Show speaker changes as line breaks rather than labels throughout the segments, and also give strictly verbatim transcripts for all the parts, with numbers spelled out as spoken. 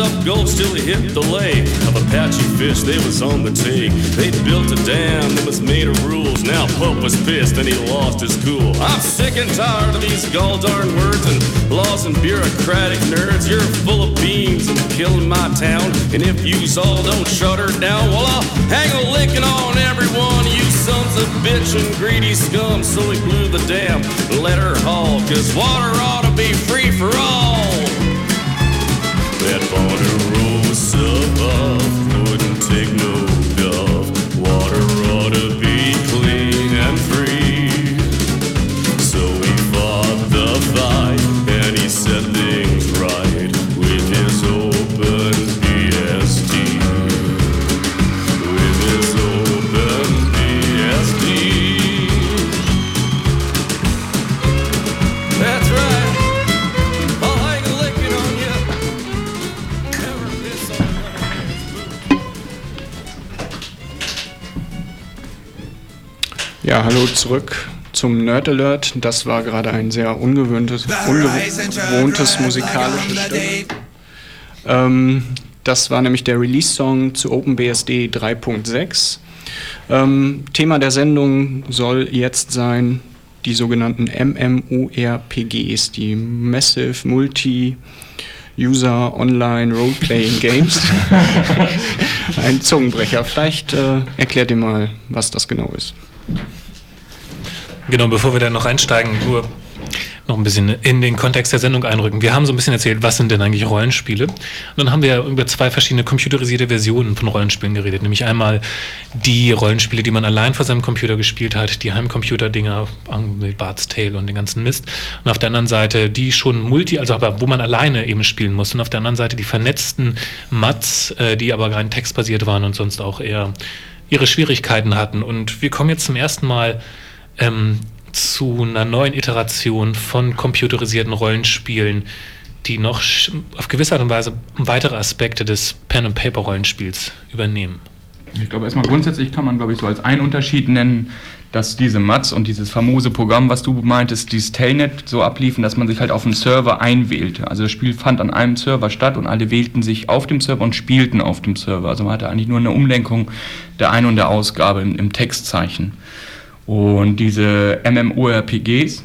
of gold still hit the lake of Apache fish, they was on the take. They built a dam that was made of rules. Now Pope was pissed and he lost his cool. I'm sick and tired of these gall-darn words and laws and bureaucratic nerds. You're full of beans and killing my town, and if yous all don't shut her down, well, I'll hang a licking on every one of you sons of bitch and greedy scum. So we blew the dam and let her haul, cause water ought to be free for all. That water rose above, wouldn't take no guff. Water ought to be clean and free. So we fought the fight, and he set things right with his open B S D. With his open B S D. That's right.
Ja, hallo zurück zum Nerd Alert. Das war gerade ein sehr ungewöhntes, ungewohntes musikalisches Stück. Ähm, das war nämlich der Release-Song zu OpenBSD drei Punkt sechs. Ähm, Thema der Sendung soll jetzt sein die sogenannten MMORPGs, die Massive Multi User Online Role-Playing Games. Ein Zungenbrecher. Vielleicht äh, erklärt ihr mal, was das genau ist.
Genau, bevor wir da noch einsteigen, nur noch ein bisschen in den Kontext der Sendung einrücken. Wir haben so ein bisschen erzählt, was sind denn eigentlich Rollenspiele? Und dann haben wir über zwei verschiedene computerisierte Versionen von Rollenspielen geredet. Nämlich einmal die Rollenspiele, die man allein vor seinem Computer gespielt hat, die Heimcomputer-Dinger, Bard's Tale und den ganzen Mist. Und auf der anderen Seite die schon multi, also aber wo man alleine eben spielen muss. Und auf der anderen Seite die vernetzten M A Ts, die aber rein textbasiert waren und sonst auch eher ihre Schwierigkeiten hatten. Und wir kommen jetzt zum ersten Mal ähm, zu einer neuen Iteration von computerisierten Rollenspielen, die noch auf gewisse Art und Weise weitere Aspekte des Pen-and-Paper-Rollenspiels übernehmen.
Ich glaube, erstmal grundsätzlich kann man, glaube ich, so als einen Unterschied nennen, dass diese M A Ts und dieses famose Programm, was du meintest, dieses Telnet, so abliefen, dass man sich halt auf einen Server einwählte. Also das Spiel fand an einem Server statt und alle wählten sich auf dem Server und spielten auf dem Server. Also man hatte eigentlich nur eine Umlenkung der Ein- und der Ausgabe im, im Textzeichen. Und diese MMORPGs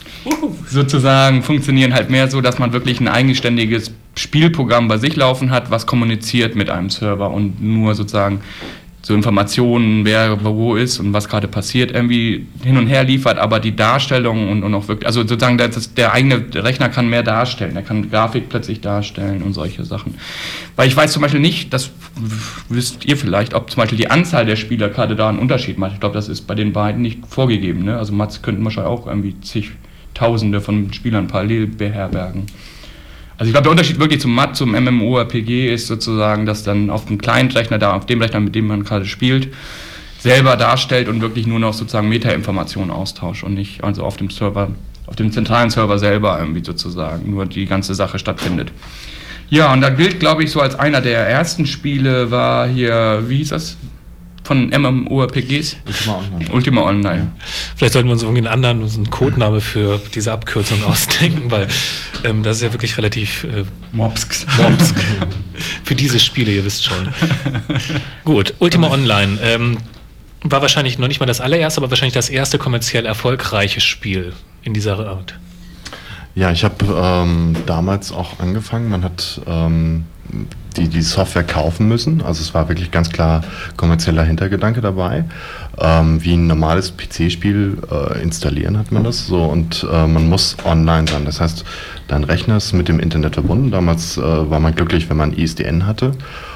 sozusagen funktionieren halt mehr so, dass man wirklich ein eigenständiges Spielprogramm bei sich laufen hat, was kommuniziert mit einem Server und nur sozusagen so Informationen, wer wo ist und was gerade passiert, irgendwie hin und her liefert, aber die Darstellung und, und auch wirklich, also sozusagen der, der eigene Rechner kann mehr darstellen, er kann Grafik plötzlich darstellen und solche Sachen. Weil ich weiß zum Beispiel nicht, das wisst ihr vielleicht, ob zum Beispiel die Anzahl der Spieler gerade da einen Unterschied macht. Ich glaube, das ist bei den beiden nicht vorgegeben, ne? Also M A Ts könnten wahrscheinlich auch irgendwie zigtausende von Spielern parallel beherbergen. Also ich glaube, der Unterschied wirklich zum M A T, zum MMORPG ist sozusagen, dass dann auf dem Client-Rechner, da auf dem Rechner, mit dem man gerade spielt, selber darstellt und wirklich nur noch sozusagen Meta-Informationen austauscht und nicht also auf dem Server, auf dem zentralen Server selber irgendwie sozusagen nur die ganze Sache stattfindet. Ja, und da gilt, glaube ich, so als einer der ersten Spiele war hier, wie hieß das? Von MMORPGs? Ultima Online. Ultima Online.
Ja. Vielleicht sollten wir uns irgendwie einen anderen, einen Codename für diese Abkürzung ausdenken, weil ähm, das ist ja wirklich relativ äh,
Mopsk.
Mopsk. Für diese Spiele, ihr wisst schon. Gut, Ultima Online ähm, war wahrscheinlich noch nicht mal das allererste, aber wahrscheinlich das erste kommerziell erfolgreiche Spiel in dieser Art.
Ja, ich habe ähm, damals auch angefangen. Man hat ähm, die, die Software kaufen müssen. Also es war wirklich ganz klar kommerzieller Hintergedanke dabei. Ähm, wie ein normales P C-Spiel äh, installieren hat man das so und äh, man muss online sein. Das heißt, dein Rechner ist mit dem Internet verbunden. Damals äh, war man glücklich, wenn man I S D N hatte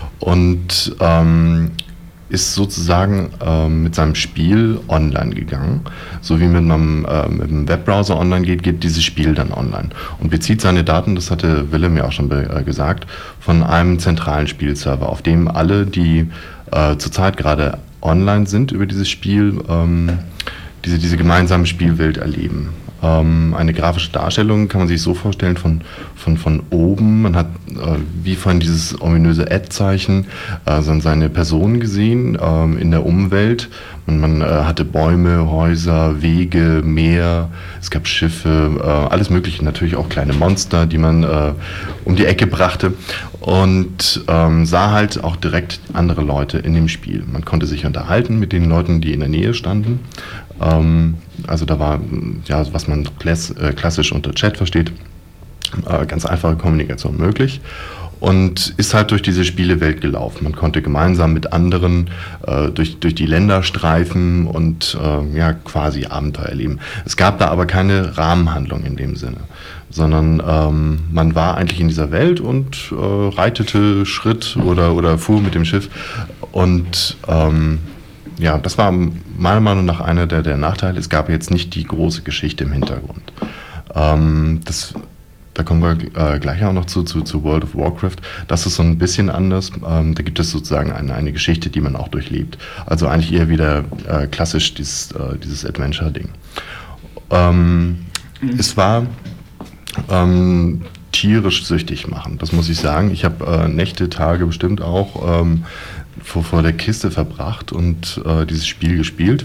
und ähm, ist sozusagen äh, mit seinem Spiel online gegangen. So wie mit einem, äh, mit einem Webbrowser online geht, geht dieses Spiel dann online. Und bezieht seine Daten, das hatte Willem ja auch schon be- äh, gesagt, von einem zentralen Spielserver, auf dem alle, die äh, zurzeit gerade online sind über dieses Spiel, ähm, diese, diese gemeinsame Spielwelt erleben. Ähm, eine grafische Darstellung kann man sich so vorstellen von, von, von oben. Man hat äh, wie vorhin dieses ominöse Ad-Zeichen äh, seine Personen gesehen äh, in der Umwelt. Man, man äh, hatte Bäume, Häuser, Wege, Meer, es gab Schiffe, äh, alles Mögliche. Natürlich auch kleine Monster, die man äh, um die Ecke brachte. Und ähm, sah halt auch direkt andere Leute in dem Spiel. Man konnte sich unterhalten mit den Leuten, die in der Nähe standen. Ähm, also da war, ja, was man klass, äh, klassisch unter Chat versteht, äh, ganz einfache Kommunikation möglich. Und ist halt durch diese Spielewelt gelaufen. Man konnte gemeinsam mit anderen äh, durch, durch die Länder streifen und äh, ja, quasi Abenteuer erleben. Es gab da aber keine Rahmenhandlung in dem Sinne, sondern ähm, man war eigentlich in dieser Welt und äh, reitete Schritt oder, oder fuhr mit dem Schiff. Und ähm, ja, das war meiner Meinung nach einer der, der Nachteile. Es gab jetzt nicht die große Geschichte im Hintergrund. Ähm, das Da kommen wir äh, gleich auch noch zu, zu, zu World of Warcraft. Das ist so ein bisschen anders. Ähm, da gibt es sozusagen eine, eine Geschichte, die man auch durchlebt. Also eigentlich eher wieder äh, klassisch dieses, äh, dieses Adventure-Ding. Ähm, mhm. Es war ähm, tierisch süchtig machen, das muss ich sagen. Ich habe äh, Nächte, Tage bestimmt auch ähm, vor, vor der Kiste verbracht und äh, dieses Spiel gespielt.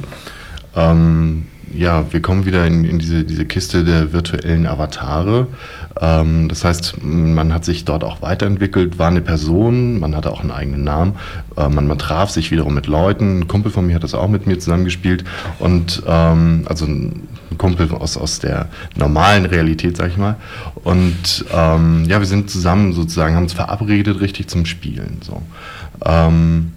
Ähm, Ja, wir kommen wieder in, in diese, diese Kiste der virtuellen Avatare. Ähm, das heißt, man hat sich dort auch weiterentwickelt, war eine Person, man hatte auch einen eigenen Namen. Äh, man, man traf sich wiederum mit Leuten. Ein Kumpel von mir hat das auch mit mir zusammengespielt. Und ähm, also ein Kumpel aus, aus der normalen Realität, sag ich mal. Und ähm, ja, wir sind zusammen sozusagen, haben uns verabredet richtig zum Spielen. So. Ähm,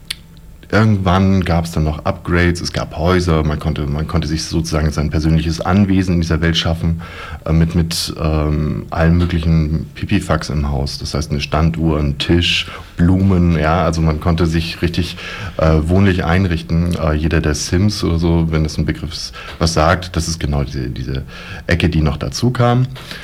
Irgendwann gab es dann noch Upgrades, es gab Häuser, man konnte, man konnte sich sozusagen sein persönliches Anwesen in dieser Welt schaffen, äh, mit, mit ähm, allen möglichen Pipifax im Haus. Das heißt eine Standuhr, ein Tisch, Blumen, ja, also man konnte sich richtig äh, wohnlich einrichten. Äh, jeder der Sims oder so, wenn das ein Begriff ist, was sagt, das ist genau diese, diese Ecke, die noch dazu kam.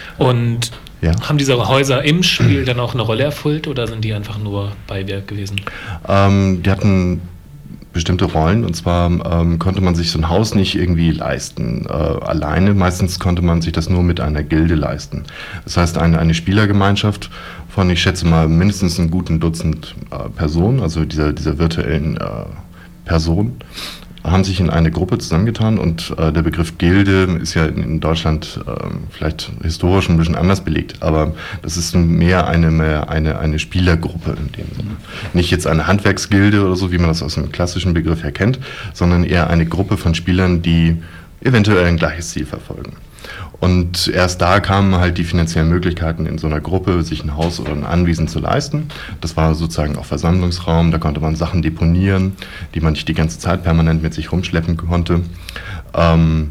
Und
ja.
Haben diese Häuser im Spiel dann auch eine Rolle erfüllt oder sind die einfach nur Beiwerk gewesen?
Ähm, die hatten bestimmte Rollen, und zwar ähm, konnte man sich so ein Haus nicht irgendwie leisten äh, alleine. Meistens konnte man sich das nur mit einer Gilde leisten. Das heißt, eine, eine Spielergemeinschaft von, ich schätze mal, mindestens ein guten Dutzend äh, Personen, also dieser, dieser virtuellen äh, Personen, haben sich in eine Gruppe zusammengetan, und äh, der Begriff Gilde ist ja in, in Deutschland äh, vielleicht historisch ein bisschen anders belegt, aber das ist mehr eine, mehr eine, eine Spielergruppe in dem Sinne. Nicht jetzt eine Handwerksgilde oder so, wie man das aus dem klassischen Begriff her kennt, sondern eher eine Gruppe von Spielern, die eventuell ein gleiches Ziel verfolgen. Und erst da kamen halt die finanziellen Möglichkeiten, in so einer Gruppe sich ein Haus oder ein Anwesen zu leisten. Das war sozusagen auch Versammlungsraum, da konnte man Sachen deponieren, die man nicht die ganze Zeit permanent mit sich rumschleppen konnte. Ähm,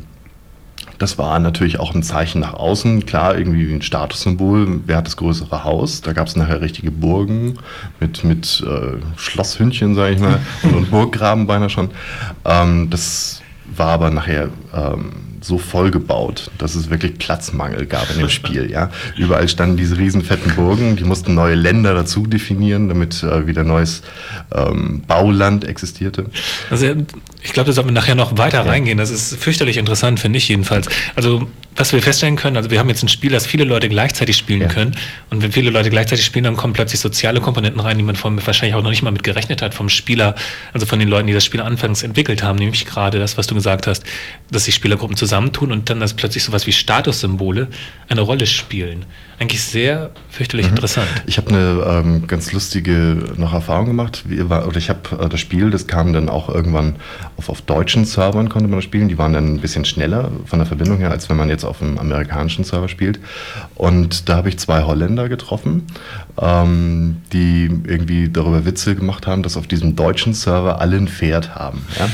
das war natürlich auch ein Zeichen nach außen, klar, irgendwie ein Statussymbol, wer hat das größere Haus. Da gab es nachher richtige Burgen mit, mit äh, Schlosshündchen, sage ich mal, und, und Burggraben beinahe schon. Ähm, das war aber nachher ähm, so vollgebaut, dass es wirklich Platzmangel gab in dem Spiel. Ja? Überall standen diese riesen fetten Burgen, die mussten neue Länder dazu definieren, damit äh, wieder neues ähm, Bauland existierte.
Also ich glaube, da sollten wir nachher noch weiter ja. reingehen. Das ist fürchterlich interessant, finde ich jedenfalls. Also was wir feststellen können, also wir haben jetzt ein Spiel, das viele Leute gleichzeitig spielen ja. können, und wenn viele Leute gleichzeitig spielen, dann kommen plötzlich soziale Komponenten rein, die man vorhin wahrscheinlich auch noch nicht mal mit gerechnet hat vom Spieler, also von den Leuten, die das Spiel anfangs entwickelt haben, nämlich gerade das, was du gesagt hast, dass sich Spielergruppen zusammentun und dann dass plötzlich sowas wie Statussymbole eine Rolle spielen. Eigentlich sehr fürchterlich mhm. interessant.
Ich habe eine ähm, ganz lustige noch Erfahrung gemacht. Wie, war, oder ich habe äh, das Spiel, das kam dann auch irgendwann auf, auf deutschen Servern, konnte man das spielen. Die waren dann ein bisschen schneller von der Verbindung her, als wenn man jetzt auf einem amerikanischen Server spielt. Und da habe ich zwei Holländer getroffen, ähm, die irgendwie darüber Witze gemacht haben, dass auf diesem deutschen Server alle ein Pferd haben. Ja?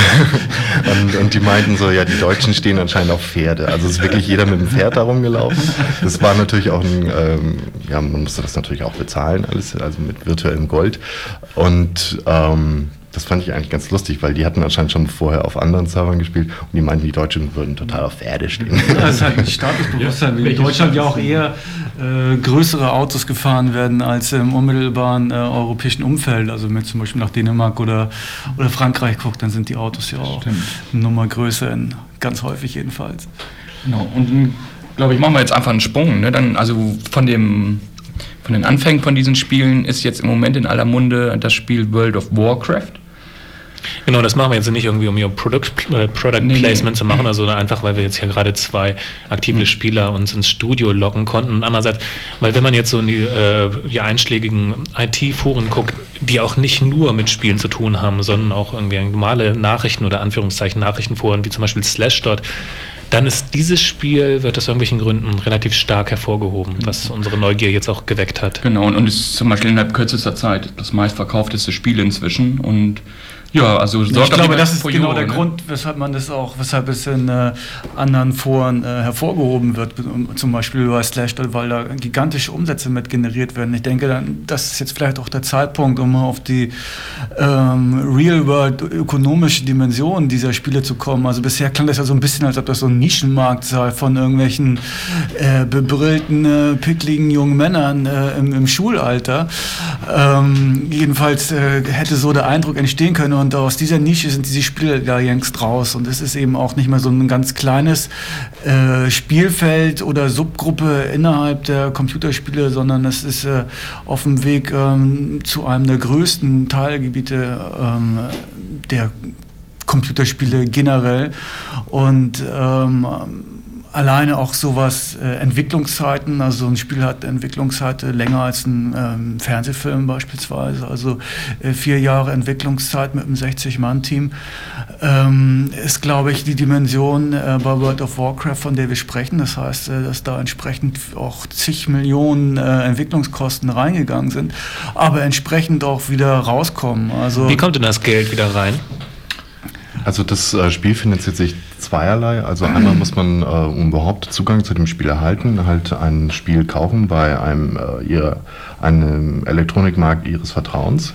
und, und die meinten so, ja, die Deutschen stehen anscheinend auf Pferde. Also ist wirklich jeder mit dem Pferd darum gelaufen. Das war natürlich auch ein, ähm, ja, man musste das natürlich auch bezahlen, alles, also mit virtuellem Gold. Und ähm, das fand ich eigentlich ganz lustig, weil die hatten anscheinend schon vorher auf anderen Servern gespielt und die meinten, die Deutschen würden total auf Pferde stehen.
Ja, das ist halt ein Statusbewusstsein, wie in Deutschland ja auch eher äh, größere Autos gefahren werden als im unmittelbaren äh, europäischen Umfeld. Also wenn man zum Beispiel nach Dänemark oder, oder Frankreich guckt, dann sind die Autos ja auch Stimmt. eine Nummer größer, in, ganz häufig jedenfalls.
Genau, und glaube ich, machen wir jetzt einfach einen Sprung. Ne? Dann, also von dem von den Anfängen von diesen Spielen ist jetzt im Moment in aller Munde das Spiel World of Warcraft.
Genau, das machen wir jetzt nicht irgendwie, um ihr Product, äh, Product
Nee,
Placement
nee.
zu machen, also einfach, weil wir jetzt hier gerade zwei aktive Spieler uns ins Studio locken konnten. Und andererseits, weil wenn man jetzt so in die, äh, die einschlägigen I T-Foren guckt, die auch nicht nur mit Spielen zu tun haben, sondern auch irgendwie normale Nachrichten oder Anführungszeichen Nachrichtenforen, wie zum Beispiel Slashdot, dann ist dieses Spiel, wird aus irgendwelchen Gründen relativ stark hervorgehoben, was unsere Neugier jetzt auch geweckt hat.
Genau, und, und ist zum Beispiel innerhalb kürzester Zeit das meistverkaufteste Spiel inzwischen. Und ja, also
Ich
sorgt auf
glaube,
jeden
das
Fall
ist
für
genau
Jure,
der
ne?
Grund, weshalb man das auch, weshalb es in äh, anderen Foren äh, hervorgehoben wird, zum Beispiel bei Slashdot, weil da gigantische Umsätze mit generiert werden. Ich denke, dann, das ist jetzt vielleicht auch der Zeitpunkt, um mal auf die ähm, Real-World ökonomische Dimension dieser Spiele zu kommen. Also bisher klang das ja so ein bisschen, als ob das so ein Nischenmarkt sei von irgendwelchen äh, bebrillten, äh, pickligen jungen Männern äh, im, im Schulalter. Ähm, jedenfalls äh, hätte so der Eindruck entstehen können, und aus dieser Nische sind diese Spiele da längst raus, und es ist eben auch nicht mehr so ein ganz kleines äh, Spielfeld oder Subgruppe innerhalb der Computerspiele, sondern es ist äh, auf dem Weg ähm, zu einem der größten Teilgebiete ähm, der Computerspiele generell. Und ähm, alleine auch sowas, äh, Entwicklungszeiten, also ein Spiel hat Entwicklungszeit länger als ein ähm, Fernsehfilm beispielsweise, also äh, vier Jahre Entwicklungszeit mit einem sechzig-Mann-Team, ähm, ist, glaube ich, die Dimension äh, bei World of Warcraft, von der wir sprechen. Das heißt, äh, dass da entsprechend auch zig Millionen äh, Entwicklungskosten reingegangen sind, aber entsprechend auch wieder rauskommen. Also
Wie kommt denn das Geld wieder rein?
Also das äh, Spiel finanziert sich zweierlei. Also einmal muss man, äh, um überhaupt Zugang zu dem Spiel erhalten, halt ein Spiel kaufen bei einem, äh, ihr, einem Elektronikmarkt ihres Vertrauens.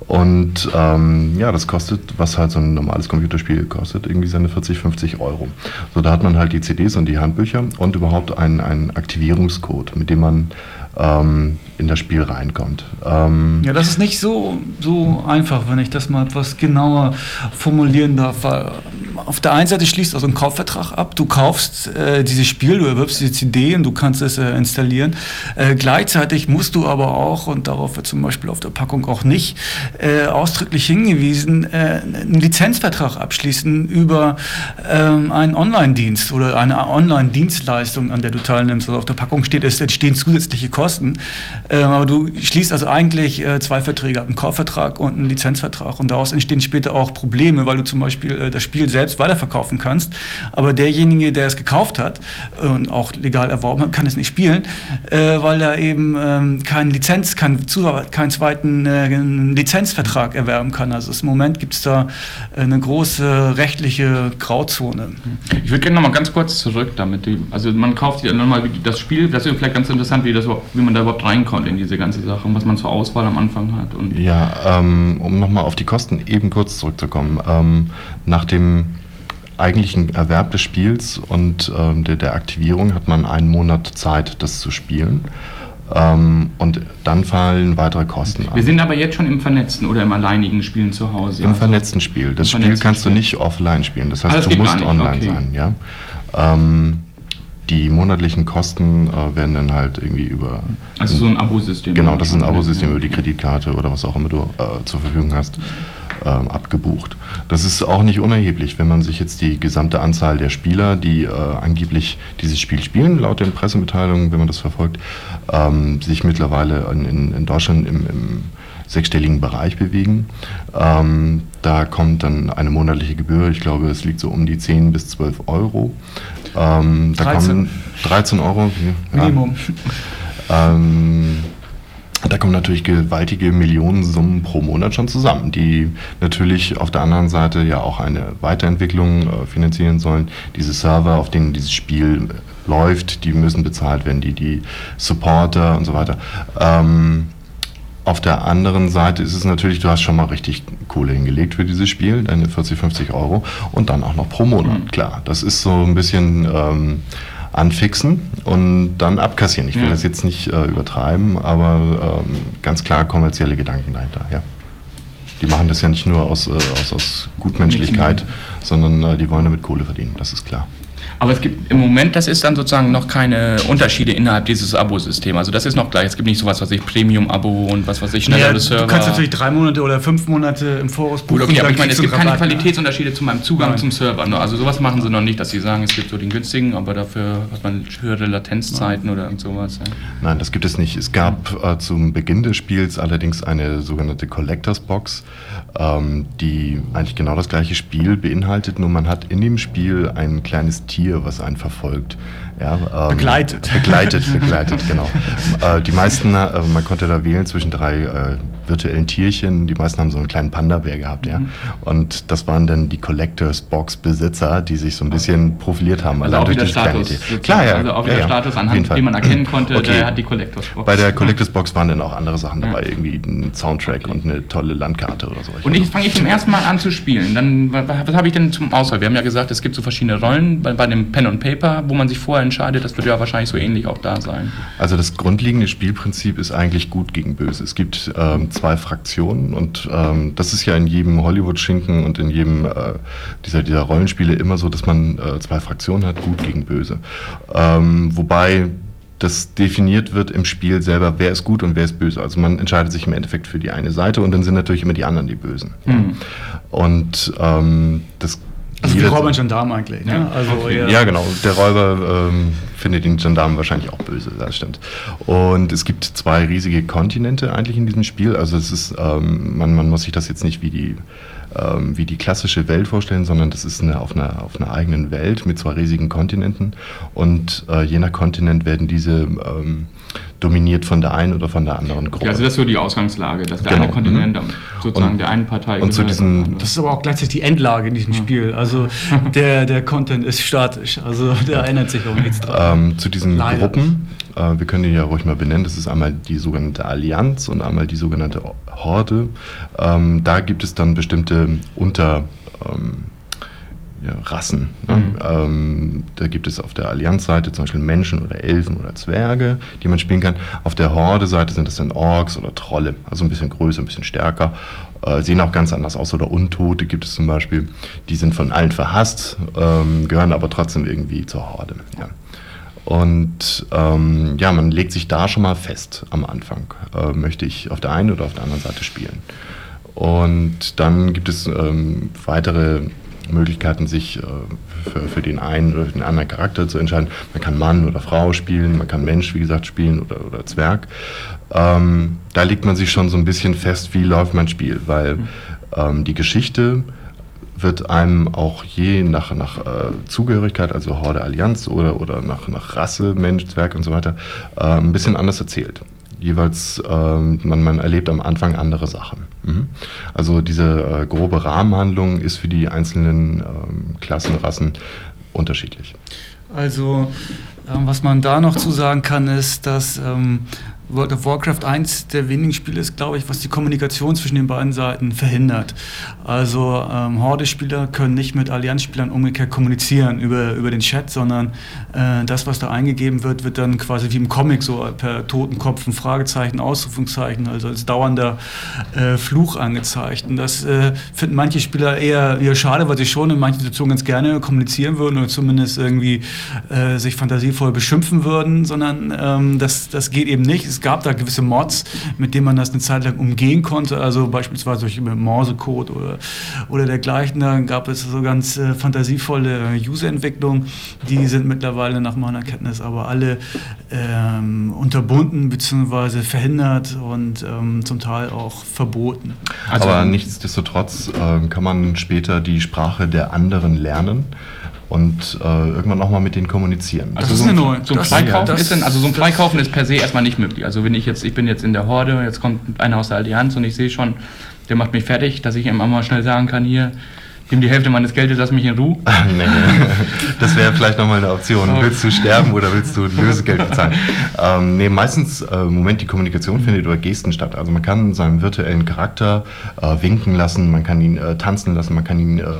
Und ähm, ja, das kostet, was halt so ein normales Computerspiel kostet, irgendwie seine vierzig, fünfzig Euro. So, da hat man halt die C Ds und die Handbücher und überhaupt einen, einen Aktivierungscode, mit dem man ähm, in das Spiel reinkommt. Ähm,
Ja, das ist nicht so, so einfach, wenn ich das mal etwas genauer formulieren darf. Weil auf der einen Seite schließt also ein Kaufvertrag ab, du kaufst äh, dieses Spiel, du erwirbst die C D und du kannst es äh, installieren. Äh, gleichzeitig musst du aber auch, und darauf wird zum Beispiel auf der Packung auch nicht äh, ausdrücklich hingewiesen, äh, einen Lizenzvertrag abschließen über ähm, einen Online-Dienst oder eine Online-Dienstleistung, an der du teilnimmst. Also auf der Packung steht, es entstehen zusätzliche Kosten. Ähm, aber du schließt also eigentlich äh, zwei Verträge ab, einen Kaufvertrag und einen Lizenzvertrag. Und daraus entstehen später auch Probleme, weil du zum Beispiel äh, das Spiel selbst weiterverkaufen kannst. Aber derjenige, der es gekauft hat äh, und auch legal erworben hat, kann es nicht spielen, äh, weil er eben ähm, keine Lizenz, keinen, keinen zweiten äh, Lizenzvertrag erwerben kann. Also im Moment gibt es da äh, eine große rechtliche Grauzone.
Ich würde gerne noch mal ganz kurz zurück damit. Die, also man kauft ja nochmal das Spiel, das ist vielleicht ganz interessant, wie, das, wie man da überhaupt reinkommt in diese ganze Sache und was man zur Auswahl am Anfang hat. Und
Ja, ähm, um nochmal auf die Kosten eben kurz zurückzukommen. Ähm, nach dem eigentlichen Erwerb des Spiels und ähm, der, der Aktivierung hat man einen Monat Zeit, das zu spielen. Ähm, und dann fallen weitere Kosten an.
wir sind aber jetzt schon im vernetzten oder im alleinigen Spielen zu Hause.
Im
Also-
vernetzten Spiel. Das
Im
Spiel
vernetzten
kannst
Spiel.
du nicht offline spielen. Das heißt,
Ah, das
du
geht
musst
gar nicht,
online
okay.
sein. Ja? Ähm, die monatlichen Kosten äh, werden dann halt irgendwie über...
Also so ein Abosystem.
Genau, das ist ein Abosystem
Ja.
über die Kreditkarte oder was auch immer du äh, zur Verfügung hast, ähm, abgebucht. Das ist auch nicht unerheblich, wenn man sich jetzt die gesamte Anzahl der Spieler, die äh, angeblich dieses Spiel spielen, laut den Pressemitteilungen, wenn man das verfolgt, ähm, sich mittlerweile in, in, in Deutschland im, im sechsstelligen Bereich bewegen. Ähm, da kommt dann eine monatliche Gebühr, ich glaube, es liegt so um die zehn bis zwölf Euro. Ähm, da
dreizehn.
kommen dreizehn Euro. Ja.
Minimum.
Ähm, da kommen natürlich gewaltige Millionensummen pro Monat schon zusammen, die natürlich auf der anderen Seite ja auch eine Weiterentwicklung äh, finanzieren sollen. Diese Server, auf denen dieses Spiel äh, läuft, die müssen bezahlt werden, die, die Supporter und so weiter. Ähm, Auf der anderen Seite ist es natürlich, du hast schon mal richtig Kohle hingelegt für dieses Spiel, deine vierzig, fünfzig Euro und dann auch noch pro Monat,
Mhm.
klar. Das ist so ein bisschen ähm, anfixen und dann abkassieren. Ich will
Ja.
das jetzt nicht äh, übertreiben, aber ähm, ganz klar kommerzielle Gedanken dahinter, ja. Die machen das ja nicht nur aus, äh, aus, aus Gutmenschlichkeit, sondern äh, die wollen damit Kohle verdienen, das ist klar.
Aber es gibt im Moment, das ist dann sozusagen noch keine Unterschiede innerhalb dieses Abo-Systems. Also das ist noch gleich. Es gibt nicht sowas, was ich Premium-Abo und was weiß ich, schnellere
ja,
Server.
Du kannst natürlich drei Monate oder fünf Monate im Voraus buchen.
Gut, okay, aber ich meine, es gibt keine
Rabatt,
Qualitätsunterschiede zu meinem Zugang
Nein.
zum Server. Also sowas machen sie noch nicht, dass sie sagen, es gibt so den günstigen, aber dafür hat man höhere Latenzzeiten Nein. oder irgend sowas. Ja.
Nein, das gibt es nicht. Es gab äh, zum Beginn des Spiels allerdings eine sogenannte Collectors Box, ähm, die eigentlich genau das gleiche Spiel beinhaltet, nur man hat in dem Spiel ein kleines Tier, was einen verfolgt. Ja, ähm,
begleitet.
Begleitet, begleitet, genau. Äh, die meisten, äh, man konnte da wählen zwischen drei äh, virtuellen Tierchen, die meisten haben so einen kleinen Panda-Bär gehabt, ja. Mhm. Und das waren dann die Collectors-Box-Besitzer, die sich so ein bisschen profiliert haben.
Also auch wieder Status.
Klar, ja.
Also auch wieder
ja, ja.
Status, anhand dem man erkennen konnte, okay. Der hat die Collectors-Box.
Bei der Collectors-Box waren dann auch andere Sachen dabei, ja. irgendwie ein Soundtrack okay. und eine tolle Landkarte oder so.
Und jetzt fange ich zum ersten Mal an zu spielen. Dann, was, was habe ich denn zum Auswahl? Wir haben ja gesagt, es gibt so verschiedene Rollen bei, bei dem Pen and Paper, wo man sich vorher entscheidet, das wird ja wahrscheinlich so ähnlich auch da sein.
Also das grundlegende Spielprinzip ist eigentlich gut gegen böse. Es gibt ähm, zwei Fraktionen und ähm, das ist ja in jedem Hollywood-Schinken und in jedem äh, dieser, dieser Rollenspiele immer so, dass man äh, zwei Fraktionen hat, gut gegen böse. Ähm, wobei das definiert wird im Spiel selber, wer ist gut und wer ist böse. Also man entscheidet sich im Endeffekt für die eine Seite und dann sind natürlich immer die anderen die Bösen. Mhm. Und ähm, das
Also wie Räuber und Gendarm eigentlich, ne?
Ja,
also
okay. ja genau. Der Räuber ähm, findet den Gendarmen wahrscheinlich auch böse, das stimmt. Und es gibt zwei riesige Kontinente eigentlich in diesem Spiel. Also es ist, ähm, man, man muss sich das jetzt nicht wie die, ähm, wie die klassische Welt vorstellen, sondern das ist eine, auf, einer, auf einer eigenen Welt mit zwei riesigen Kontinenten. Und äh, je nach Kontinent werden diese ähm, dominiert von der einen oder von der anderen Gruppe.
Ja, also das ist so die Ausgangslage, dass der
genau.
eine Kontinent
mhm.
sozusagen
und,
der einen Partei
und zu diesen,
das ist aber auch gleichzeitig die Endlage in diesem ja. Spiel. Also der, der Content ist statisch, also der ändert sich auch nichts dran.
Ähm, zu diesen Leider. Gruppen, äh, wir können die ja ruhig mal benennen, das ist einmal die sogenannte Allianz und einmal die sogenannte Horde. Ähm, da gibt es dann bestimmte Unter... Ähm, Ja, Rassen. Ne? Mhm. Ähm, da gibt es auf der Allianzseite zum Beispiel Menschen oder Elfen oder Zwerge, die man spielen kann. Auf der Horde-Seite sind das dann Orks oder Trolle, also ein bisschen größer, ein bisschen stärker. Äh, sehen auch ganz anders aus. Oder Untote gibt es zum Beispiel. Die sind von allen verhasst, ähm, gehören aber trotzdem irgendwie zur Horde. Ja. Und ähm, ja, man legt sich da schon mal fest am Anfang. Äh, möchte ich auf der einen oder auf der anderen Seite spielen. Und dann gibt es ähm, weitere Möglichkeiten, sich äh, für, für den einen oder für den anderen Charakter zu entscheiden. Man kann Mann oder Frau spielen, man kann Mensch, wie gesagt, spielen oder, oder Zwerg. Ähm, da legt man sich schon so ein bisschen fest, wie läuft mein Spiel, weil ähm, die Geschichte wird einem auch je nach, nach äh, Zugehörigkeit, also Horde, Allianz oder, oder nach, nach Rasse, Mensch, Zwerg und so weiter, äh, ein bisschen anders erzählt. Jeweils, ähm, man, man erlebt am Anfang andere Sachen. Mhm. Also diese äh, grobe Rahmenhandlung ist für die einzelnen ähm, Klassen, Rassen unterschiedlich.
Also, ähm, was man da noch zu sagen kann, ist, dass ähm, World of Warcraft eins der wenigen Spiele ist, glaube ich, was die Kommunikation zwischen den beiden Seiten verhindert. Also ähm, Horde-Spieler können nicht mit Allianz-Spielern umgekehrt kommunizieren über, über den Chat, sondern äh, das, was da eingegeben wird, wird dann quasi wie im Comic so per Totenkopf ein Fragezeichen, Ausrufungszeichen, also als dauernder äh, Fluch angezeigt. Und das äh, finden manche Spieler eher, eher schade, weil sie schon in manchen Situationen ganz gerne kommunizieren würden oder zumindest irgendwie äh, sich fantasievoll beschimpfen würden, sondern ähm, das, das geht eben nicht. Es gab da gewisse Mods, mit denen man das eine Zeit lang umgehen konnte, also beispielsweise durch Morsecode oder, oder dergleichen. Da gab es so ganz äh, fantasievolle User-Entwicklungen, die sind mittlerweile nach meiner Kenntnis aber alle ähm, unterbunden bzw. verhindert und ähm, zum Teil auch verboten.
Also, aber nichtsdestotrotz äh, kann man später die Sprache der anderen lernen und äh, irgendwann nochmal mit denen kommunizieren.
Also so ein, so ein Freikaufen ist denn, also so ein Freikaufen ist per se erstmal nicht möglich. Also wenn ich jetzt, ich bin jetzt in der Horde, jetzt kommt einer aus der Allianz und ich sehe schon, der macht mich fertig, dass ich ihm einmal schnell sagen kann, hier, nimm die Hälfte meines Geldes, lass mich in Ruhe.
Nee, das wäre vielleicht nochmal eine Option. Okay. Willst du sterben oder willst du Lösegeld bezahlen? ähm, nee, meistens äh, im Moment die Kommunikation findet über Gesten statt. Also man kann seinem virtuellen Charakter äh, winken lassen, man kann ihn äh, tanzen lassen, man kann ihn äh,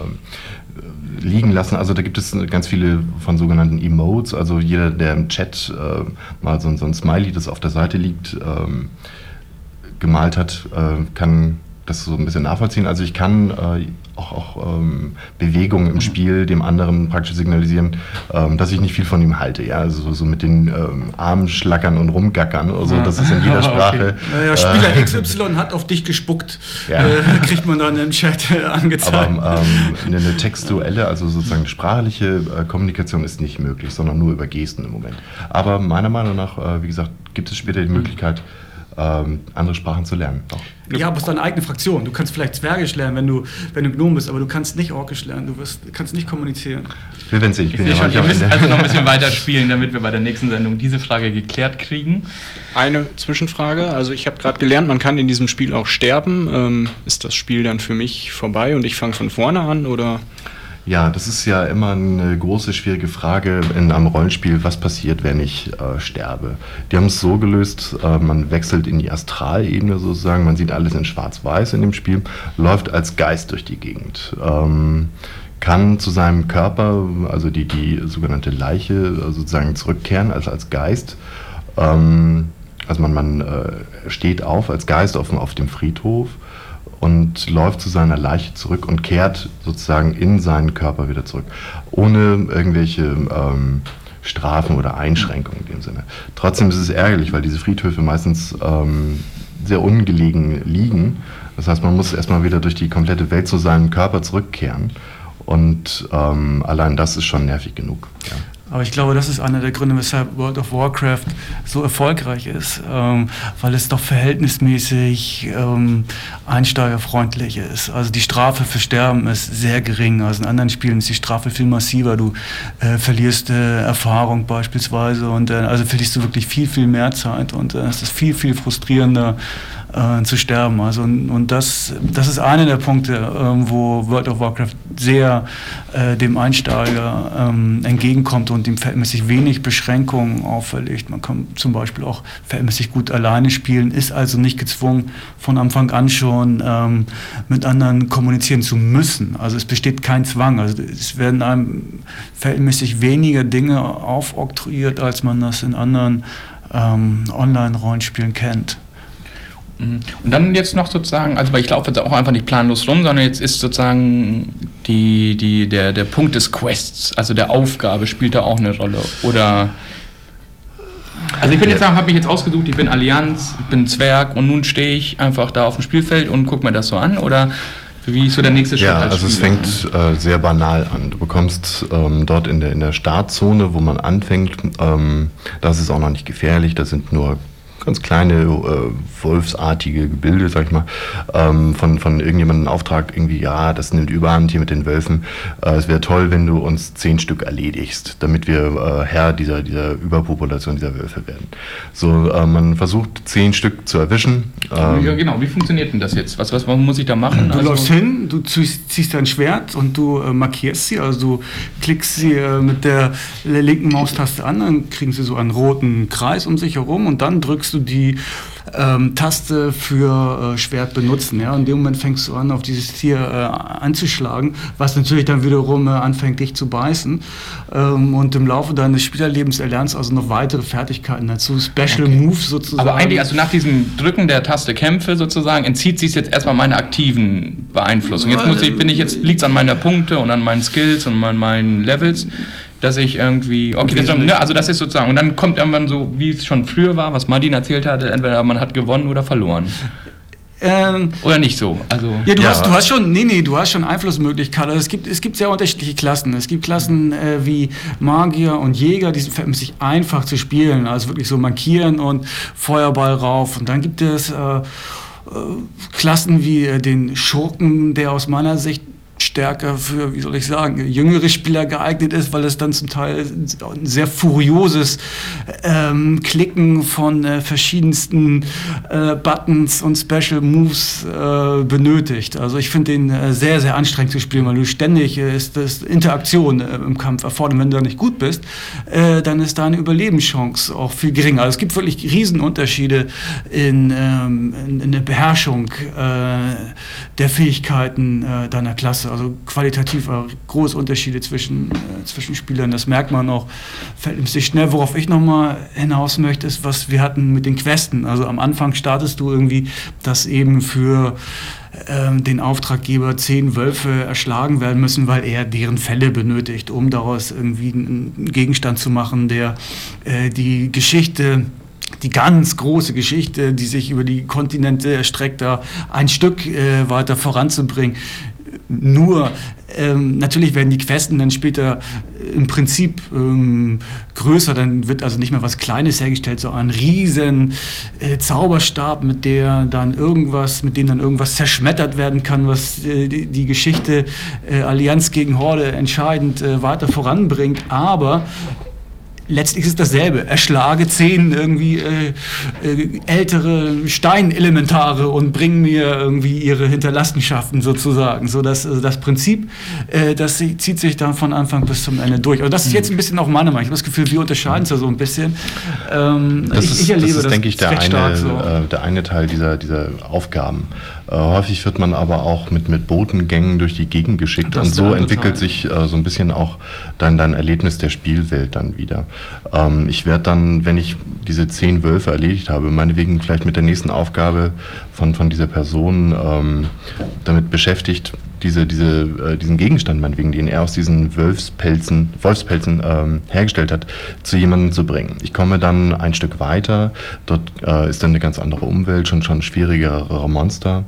liegen lassen. Also da gibt es ganz viele von sogenannten Emotes. Also jeder, der im Chat äh, mal so, so ein Smiley, das auf der Seite liegt, ähm, gemalt hat, äh, kann das so ein bisschen nachvollziehen. Also ich kann äh, auch, auch ähm, Bewegungen im Spiel dem anderen praktisch signalisieren, ähm, dass ich nicht viel von ihm halte. Ja? Also so, so mit den ähm, Armen schlackern und rumgackern oder so, das ist in jeder Sprache.
Okay. Naja, Spieler äh, X Y hat auf dich gespuckt, ja. äh, kriegt man dann im Chat äh, angezeigt.
Aber ähm, eine, eine textuelle, also sozusagen sprachliche äh, Kommunikation ist nicht möglich, sondern nur über Gesten im Moment. Aber meiner Meinung nach, äh, wie gesagt, gibt es später die Möglichkeit, ähm, andere Sprachen zu lernen. Doch.
Ja, aber es ist deine eigene Fraktion. Du kannst vielleicht Zwergisch lernen, wenn du, wenn du Gnome bist, aber du kannst nicht Orkisch lernen. Du wirst, kannst nicht kommunizieren.
Wir werden sehen. Ich bin
ich
ja
schon, wir müssen also noch ein bisschen weiter spielen, damit wir bei der nächsten Sendung diese Frage geklärt kriegen.
Eine Zwischenfrage. Also ich habe gerade gelernt, man kann in diesem Spiel auch sterben. Ähm, ist das Spiel dann für mich vorbei und ich fange von vorne an, oder?
Ja, das ist ja immer eine große, schwierige Frage in einem Rollenspiel, was passiert, wenn ich äh, sterbe. Die haben es so gelöst, äh, man wechselt in die Astralebene sozusagen, man sieht alles in schwarz-weiß in dem Spiel, läuft als Geist durch die Gegend, ähm, kann zu seinem Körper, also die, die sogenannte Leiche, sozusagen zurückkehren als, als Geist. Ähm, also man, man äh, steht auf als Geist auf, auf dem Friedhof und läuft zu seiner Leiche zurück und kehrt sozusagen in seinen Körper wieder zurück, ohne irgendwelche ähm, Strafen oder Einschränkungen in dem Sinne. Trotzdem ist es ärgerlich, weil diese Friedhöfe meistens ähm, sehr ungelegen liegen. Das heißt, man muss erstmal wieder durch die komplette Welt zu seinem Körper zurückkehren und ähm, allein das ist schon nervig genug. Ja.
Aber ich glaube, das ist einer der Gründe, weshalb World of Warcraft so erfolgreich ist, ähm, weil es doch verhältnismäßig ähm, einsteigerfreundlich ist. Also die Strafe für Sterben ist sehr gering. Also in anderen Spielen ist die Strafe viel massiver. Du äh, verlierst äh, Erfahrung beispielsweise und äh, also verlierst du wirklich viel, viel mehr Zeit und äh, es ist viel, viel frustrierender äh, zu sterben. Also und, und das, das ist einer der Punkte, äh, wo World of Warcraft sehr äh, dem Einsteiger ähm, entgegenkommt und ihm verhältnismäßig wenig Beschränkungen auferlegt. Man kann zum Beispiel auch verhältnismäßig gut alleine spielen, ist also nicht gezwungen, von Anfang an schon ähm, mit anderen kommunizieren zu müssen. Also es besteht kein Zwang. Also es werden einem verhältnismäßig weniger Dinge aufoktroyiert, als man das in anderen ähm, Online-Rollenspielen kennt.
Und dann jetzt noch sozusagen, also weil ich laufe jetzt auch einfach nicht planlos rum, sondern jetzt ist sozusagen die, die, der, der Punkt des Quests, also der Aufgabe, spielt da auch eine Rolle. Oder also ich bin jetzt sagen, habe mich jetzt ausgesucht, ich bin Allianz, ich bin Zwerg und nun stehe ich einfach da auf dem Spielfeld und gucke mir das so an, oder wie ist so der nächste Schritt?
Ja, also es fängt äh, sehr banal an. Du bekommst ähm, dort in der, in der Startzone, wo man anfängt, ähm, das ist auch noch nicht gefährlich, das sind nur ganz kleine, äh, wolfsartige Gebilde, sag ich mal, ähm, von, von irgendjemandem einen Auftrag, irgendwie, ja, das nimmt Überhand hier mit den Wölfen. Äh, es wäre toll, wenn du uns zehn Stück erledigst, damit wir äh, Herr dieser, dieser Überpopulation dieser Wölfe werden. So, äh, man versucht, zehn Stück zu erwischen. Ähm,
ja, genau, wie funktioniert denn das jetzt? Was, was, was muss ich da machen?
Du
also
läufst hin, du ziehst dein Schwert und du äh, markierst sie, also du klickst sie äh, mit der linken Maustaste an, dann kriegen sie so einen roten Kreis um sich herum und dann drückst du die ähm, Taste für äh, Schwert benutzen. Ja? In dem Moment fängst du an, auf dieses Tier äh, anzuschlagen, was natürlich dann wiederum äh, anfängt, dich zu beißen. Ähm, und im Laufe deines Spielerlebens erlernst du also noch weitere Fertigkeiten dazu, Special okay. Moves sozusagen.
Aber eigentlich, also nach diesem Drücken der Taste Kämpfe sozusagen, entzieht sich jetzt erstmal meine aktiven Beeinflussung. Jetzt muss ich, bin ich jetzt, liegt es an meiner Punkte und an meinen Skills und an meinen Levels, dass ich irgendwie, okay, das, ne, also das ist sozusagen, und dann kommt irgendwann so, wie es schon früher war, was Martin erzählt hatte, entweder man hat gewonnen oder verloren. Ähm, oder nicht so? Also
ja, du,
ja.
Hast, du hast schon, nee, nee, du hast schon Einflussmöglichkeiten. Also es gibt, es gibt sehr unterschiedliche Klassen. Es gibt Klassen äh, wie Magier und Jäger, die sind verhältnismäßig einfach zu spielen, also wirklich so markieren und Feuerball rauf. Und dann gibt es äh, äh, Klassen wie äh, den Schurken, der aus meiner Sicht stärker für, wie soll ich sagen, jüngere Spieler geeignet ist, weil es dann zum Teil ein sehr furioses ähm, Klicken von äh, verschiedensten äh, Buttons und Special Moves äh, benötigt. Also ich finde den äh, sehr, sehr anstrengend zu spielen, weil du ständig äh, ist das Interaktion äh, im Kampf erfordert. Wenn du da nicht gut bist, äh, dann ist deine Überlebenschance auch viel geringer. Also es gibt wirklich Riesenunterschiede in, ähm, in, in der Beherrschung äh, der Fähigkeiten äh, deiner Klasse. Also qualitativ große Unterschiede zwischen, äh, zwischen Spielern, das merkt man auch verhältnismäßig schnell. Worauf ich nochmal hinaus möchte, ist, was wir hatten mit den Questen. Also am Anfang startest du irgendwie, dass eben für ähm, den Auftraggeber zehn Wölfe erschlagen werden müssen, weil er deren Felle benötigt, um daraus irgendwie einen Gegenstand zu machen, der äh, die Geschichte, die ganz große Geschichte, die sich über die Kontinente erstreckt, da ein Stück äh, weiter voranzubringen. Nur, ähm, natürlich werden die Questen dann später im Prinzip ähm, größer, dann wird also nicht mehr was Kleines hergestellt, so ein riesen äh, Zauberstab, mit der dann irgendwas, mit dem dann irgendwas zerschmettert werden kann, was äh, die, die Geschichte äh, Allianz gegen Horde entscheidend äh, weiter voranbringt, aber letztlich ist es dasselbe. Erschlage zehn irgendwie äh, äh, ältere Steinelementare und bringen mir irgendwie ihre Hinterlassenschaften sozusagen. So dass also das Prinzip, äh, das zieht sich dann von Anfang bis zum Ende durch. Und das ist jetzt ein bisschen auch meine Meinung. Ich habe das Gefühl, wir unterscheiden es ja so ein bisschen. Ähm,
das
ich,
ist,
ich erlebe
das, ist,
das,
denke ich, der eine,
stark so.
äh, der eine Teil dieser, dieser Aufgaben. Äh, häufig wird man aber auch mit, mit Botengängen durch die Gegend geschickt
Das
und so entwickelt
total.
sich äh, so ein bisschen auch dein, dein Erlebnis der Spielwelt dann wieder. Ähm, ich werde dann, wenn ich diese zehn Wölfe erledigt habe, meinetwegen vielleicht mit der nächsten Aufgabe von, von dieser Person ähm, damit beschäftigt, diese, diese, äh, diesen Gegenstand, meinetwegen, den er aus diesen Wolfspelzen, Wolfspelzen ähm, hergestellt hat, zu jemandem zu bringen. Ich komme dann ein Stück weiter, dort äh, ist dann eine ganz andere Umwelt, schon, schon schwierigere Monster.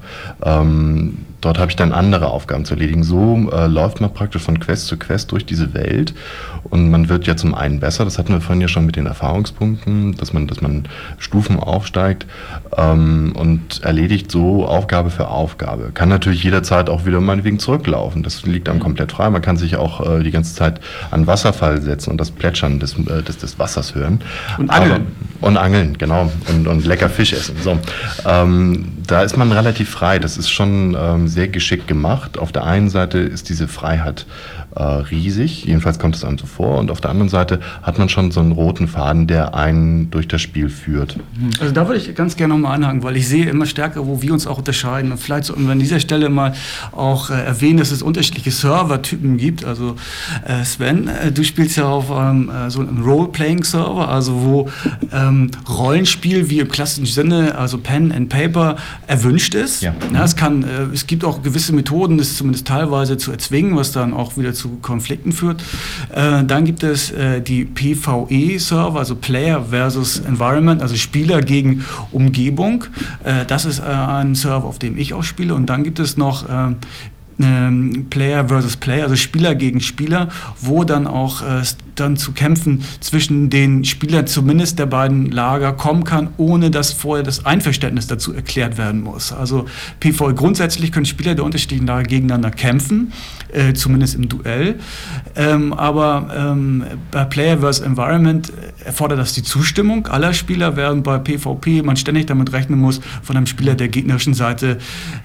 Ähm, Dort habe ich dann andere Aufgaben zu erledigen. So äh, läuft man praktisch von Quest zu Quest durch diese Welt und man wird ja zum einen besser, das hatten wir vorhin ja schon mit den Erfahrungspunkten, dass man, dass man Stufen aufsteigt ähm, und erledigt so Aufgabe für Aufgabe. Kann natürlich jederzeit auch wieder meinetwegen zurücklaufen, das liegt einem komplett frei. Man kann sich auch äh, die ganze Zeit an Wasserfall setzen und das Plätschern des, äh, des, des Wassers hören.
Und angeln.
Aber, und angeln, genau. Und, und lecker Fisch essen. So. Ähm, da ist man relativ frei, das ist schon ähm, sehr geschickt gemacht. Auf der einen Seite ist diese Freiheit äh, riesig, jedenfalls kommt es einem so vor, und auf der anderen Seite hat man schon so einen roten Faden, der einen durch das Spiel führt.
Also da würde ich ganz gerne nochmal anhaken, weil ich sehe immer stärker, wo wir uns auch unterscheiden. Und vielleicht sollten wir an dieser Stelle mal auch äh, erwähnen, dass es unterschiedliche Servertypen gibt. Also äh, Sven, äh, du spielst ja auf ähm, äh, so einem Role-Playing-Server, also wo ähm, Rollenspiel wie im klassischen Sinne, also Pen and Paper, erwünscht ist.
Ja.
Ja, es kann, äh, es gibt auch gewisse Methoden, das zumindest teilweise zu erzwingen, was dann auch wieder zu Konflikten führt. Äh, dann gibt es äh, die P V E-Server, also Player versus Environment, also Spieler gegen Umgebung. Äh, das ist äh, ein Server, auf dem ich auch spiele. Und dann gibt es noch äh, ähm, Player versus Player, also Spieler gegen Spieler, wo dann auch äh, dann zu Kämpfen zwischen den Spielern zumindest der beiden Lager kommen kann, ohne dass vorher das Einverständnis dazu erklärt werden muss. Also P V E, grundsätzlich können Spieler der unterschiedlichen Lager gegeneinander kämpfen, äh, zumindest im Duell. Ähm, aber ähm, bei Player versus Environment erfordert das die Zustimmung aller Spieler, während bei P V P man ständig damit rechnen muss, von einem Spieler der gegnerischen Seite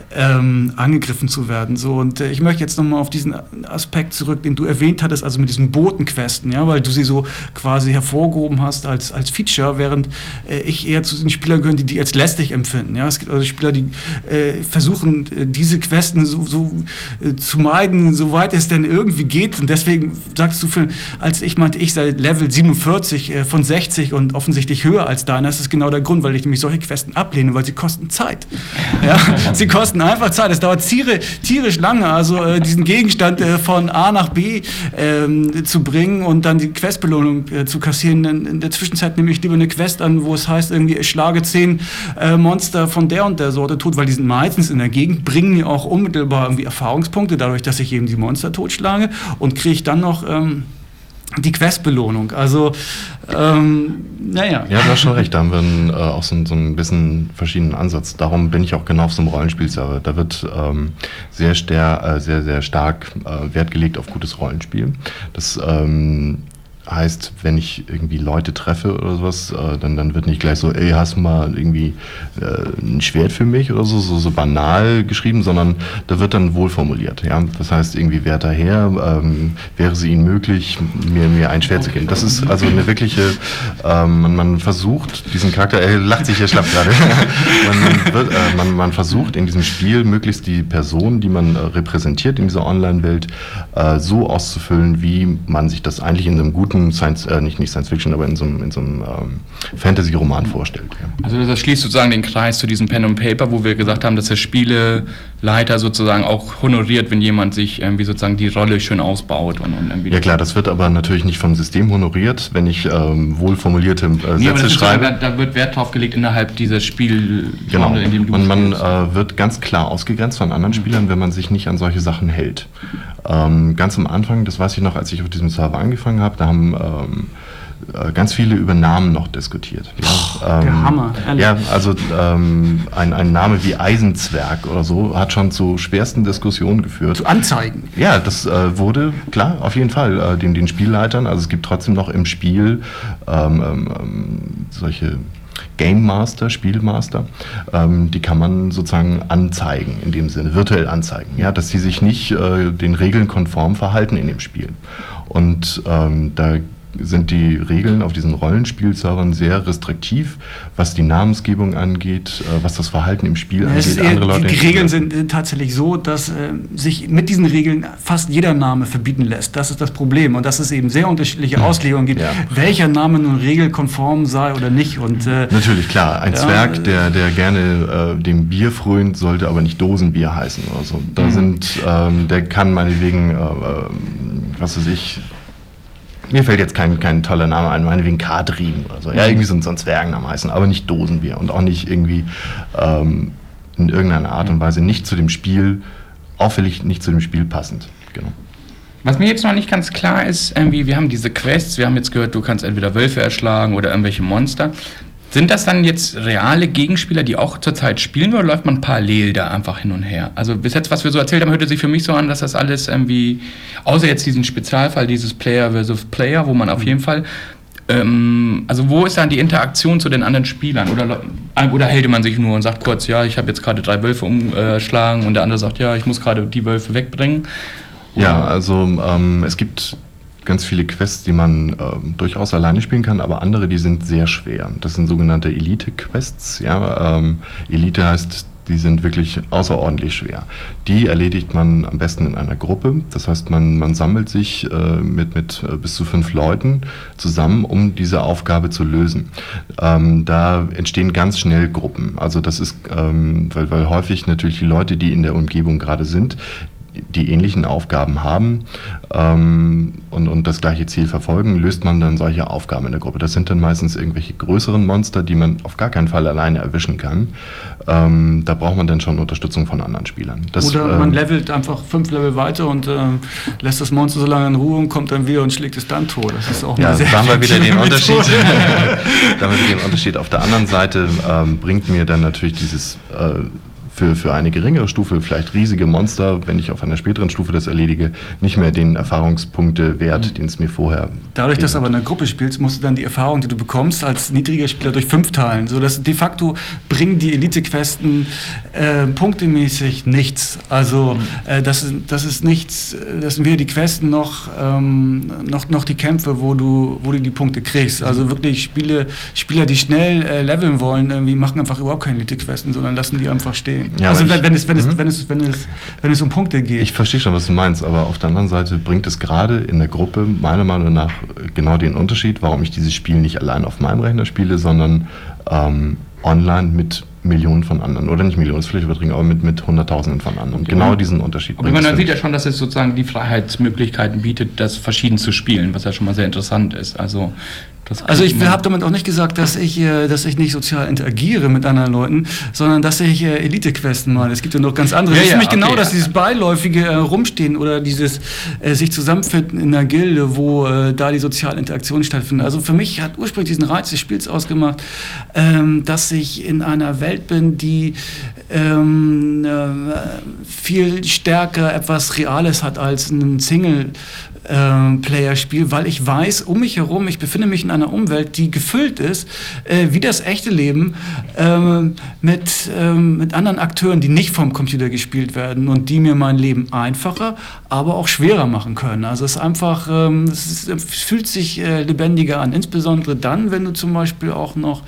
ähm, angegriffen zu werden. So, und äh, ich möchte jetzt nochmal auf diesen Aspekt zurück, den du erwähnt hattest, also mit diesen Botenquesten, ja, weil du sie so quasi hervorgehoben hast als, als Feature, während äh, ich eher zu den Spielern gehöre, die die als lästig empfinden. Ja? Es gibt also Spieler, die äh, versuchen, äh, diese Questen so, so äh, zu meiden, soweit es denn irgendwie geht. Und deswegen sagst du, für, als ich meinte, ich sei Level siebenundvierzig äh, von sechzig und offensichtlich höher als deiner, das ist genau der Grund, weil ich nämlich solche Questen ablehne, weil sie kosten Zeit. Ja? Sie kosten einfach Zeit. Es dauert tierisch, tierisch lange, also äh, diesen Gegenstand äh, von A nach B äh, zu bringen und dann die Questbelohnung äh, zu kassieren. In, in der Zwischenzeit nehme ich lieber eine Quest an, wo es heißt, irgendwie, ich schlage zehn äh, Monster von der und der Sorte tot, weil die sind meistens in der Gegend, bringen mir auch unmittelbar irgendwie Erfahrungspunkte, dadurch, dass ich eben die Monster totschlage, und kriege ich dann noch ähm, die Questbelohnung. Also, ähm, naja.
Ja, du hast schon recht, da haben wir einen, äh, auch so, so ein bisschen verschiedenen Ansatz. Darum bin ich auch genau auf so einem Rollenspielserver. Da wird ähm, sehr, ster- äh, sehr, sehr stark äh, Wert gelegt auf gutes Rollenspiel. Das ähm, heißt, wenn ich irgendwie Leute treffe oder sowas, äh, dann, dann wird nicht gleich so, ey, hast du mal irgendwie äh, ein Schwert für mich oder so, so, so banal geschrieben, sondern da wird dann wohl formuliert. Ja? Das heißt, irgendwie Werter her, ähm, wäre es Ihnen möglich, mir, mir ein Schwert zu geben. Das ist also eine wirkliche, ähm, man, man versucht, diesen Charakter, er lacht sich hier schlapp gerade, man, man, wird, äh, man, man versucht in diesem Spiel möglichst die Person, die man äh, repräsentiert in dieser Online-Welt, äh, so auszufüllen, wie man sich das eigentlich in einem guten einem Science, äh, nicht, nicht Science Fiction, aber in so einem, in so einem ähm, Fantasy-Roman vorstellt. Ja.
Also das schließt sozusagen den Kreis zu diesem Pen and Paper, wo wir gesagt haben, dass der Spieleleiter sozusagen auch honoriert, wenn jemand sich irgendwie sozusagen die Rolle schön ausbaut. Und, und irgendwie
ja klar, das wird aber natürlich nicht vom System honoriert, wenn ich ähm, wohlformulierte äh, Sätze
nee,
schreibe.
So, da, da wird Wert drauf gelegt innerhalb dieser Spiel,
genau.
in dem du
Und man
spielst.
äh, wird ganz klar ausgegrenzt von anderen Spielern, wenn man sich nicht an solche Sachen hält. Ähm, ganz am Anfang, das weiß ich noch, als ich auf diesem Server angefangen habe, da haben ähm, äh, ganz viele über Namen noch diskutiert.
Oh,
ja, ähm,
der Hammer, ehrlich.
Ja, also ähm, ein, ein Name wie Eisenzwerg oder so hat schon zu schwersten Diskussionen geführt.
Zu Anzeigen.
Ja, das äh, wurde, klar, auf jeden Fall, äh, den, den Spielleitern, also es gibt trotzdem noch im Spiel ähm, ähm, solche Game Master, Spielmaster, ähm, die kann man sozusagen anzeigen, in dem Sinne, virtuell anzeigen, ja, dass sie sich nicht äh, den Regeln konform verhalten in dem Spiel. Und ähm, da sind die Regeln auf diesen Rollenspielservern sehr restriktiv, was die Namensgebung angeht, äh, was das Verhalten im Spiel
Ja,
angeht.
es ist eher,
Andere Leute
die, die Regeln sind äh, tatsächlich so, dass äh, sich mit diesen Regeln fast jeder Name verbieten lässt. Das ist das Problem. Und dass es eben sehr unterschiedliche Auslegungen gibt,
Ja.
welcher Name nun regelkonform sei oder nicht. Und, äh,
Natürlich, klar. Ein
ja,
Zwerg, der, der gerne äh, dem Bier frönt, sollte aber nicht Dosenbier heißen oder so. Da
Mhm.
sind, ähm, der kann meinetwegen, äh, äh, was weiß ich, mir fällt jetzt kein, kein toller Name ein, meinetwegen Kadrin oder so. Ja, irgendwie so, so ein Zwergennamen heißen, aber nicht Dosenbier und auch nicht irgendwie ähm, in irgendeiner Art und Weise nicht zu dem Spiel, auffällig nicht zu dem Spiel passend. Genau.
Was mir jetzt noch nicht ganz klar ist, irgendwie, wir haben diese Quests, wir haben jetzt gehört, du kannst entweder Wölfe erschlagen oder irgendwelche Monster. Sind das dann jetzt reale Gegenspieler, die auch zurzeit spielen, oder läuft man parallel da einfach hin und her? Also bis jetzt, was wir so erzählt haben, hörte sich für mich so an, dass das alles irgendwie, außer jetzt diesen Spezialfall, dieses Player versus Player, wo man auf jeden Fall, ähm, also wo ist dann die Interaktion zu den anderen Spielern? Oder, oder hält man sich nur und sagt kurz, ja, ich habe jetzt gerade drei Wölfe umgeschlagen und der andere sagt, ja, ich muss gerade die Wölfe wegbringen? Oder?
Ja, also ähm, es gibt ganz viele Quests, die man ähm, durchaus alleine spielen kann, aber andere, die sind sehr schwer. Das sind sogenannte Elite-Quests. Ja? Ähm, Elite heißt, die sind wirklich außerordentlich schwer. Die erledigt man am besten in einer Gruppe. Das heißt, man, man sammelt sich äh, mit, mit äh, bis zu fünf Leuten zusammen, um diese Aufgabe zu lösen. Ähm, da entstehen ganz schnell Gruppen. Also das ist, ähm, weil, weil häufig natürlich die Leute, die in der Umgebung gerade sind, die ähnlichen Aufgaben haben ähm, und, und das gleiche Ziel verfolgen, löst man dann solche Aufgaben in der Gruppe. Das sind dann meistens irgendwelche größeren Monster, die man auf gar keinen Fall alleine erwischen kann. Ähm, da braucht man dann schon Unterstützung von anderen Spielern. Das,
oder man
ähm,
levelt einfach fünf Level weiter und äh, lässt das Monster so lange in Ruhe und kommt dann wieder und schlägt es dann tot. Das ist auch
ja,
eine sehr
da haben wir wieder den
effektive
Unterschied.
Methode.
Da haben wir wieder den Unterschied. Auf der anderen Seite ähm, bringt mir dann natürlich dieses äh, Für, für eine geringere Stufe, vielleicht riesige Monster, wenn ich auf einer späteren Stufe das erledige, nicht mehr den Erfahrungspunkte wert, den es mir vorher...
Dadurch, dass du aber in einer Gruppe spielst, musst du dann die Erfahrung, die du bekommst, als niedriger Spieler durch fünf teilen. So dass de facto bringen die Elite-Questen äh, punktemäßig nichts. Also äh, das, ist, das ist nichts, das sind weder die Questen noch, ähm, noch, noch die Kämpfe, wo du, wo du die Punkte kriegst. Also wirklich Spiele, Spieler, die schnell äh, leveln wollen, irgendwie machen einfach überhaupt keine Elite-Questen, sondern lassen die einfach stehen.
Ja,
also
ich,
wenn, wenn, es, wenn,
mhm.
es, wenn, es, wenn, es, wenn es um Punkte geht.
Ich verstehe schon, was du meinst, aber auf der anderen Seite bringt es gerade in der Gruppe meiner Meinung nach genau den Unterschied, warum ich dieses Spiel nicht allein auf meinem Rechner spiele, sondern ähm, online mit Millionen von anderen. Oder nicht Millionen, ist vielleicht übertrieben, aber mit, mit Hunderttausenden von anderen. Und genau diesen Unterschied.
Aber man sieht ja schon, dass es sozusagen die Freiheitsmöglichkeiten bietet, das verschieden zu spielen, was ja schon mal sehr interessant ist. Also
Also ich habe damit auch nicht gesagt, dass ich, äh, dass ich nicht sozial interagiere mit anderen Leuten, sondern dass ich äh, Elite-Questen meine. Es gibt ja noch ganz andere.
Ja,
das ist
ja,
für mich
okay,
genau, dass
ja.
dieses beiläufige äh, Rumstehen oder dieses äh, sich zusammenfinden in einer Gilde, wo äh, da die soziale Interaktion stattfindet. Also für mich hat ursprünglich diesen Reiz des Spiels ausgemacht, ähm, dass ich in einer Welt bin, die ähm, äh, viel stärker etwas Reales hat als ein Single Player-Spiel, weil ich weiß, um mich herum, ich befinde mich in einer Umwelt, die gefüllt ist, äh, wie das echte Leben, ähm, mit, ähm, mit anderen Akteuren, die nicht vom Computer gespielt werden und die mir mein Leben einfacher, aber auch schwerer machen können. Also es ist einfach, ähm, es, ist, es fühlt sich äh, lebendiger an, insbesondere dann, wenn du zum Beispiel auch noch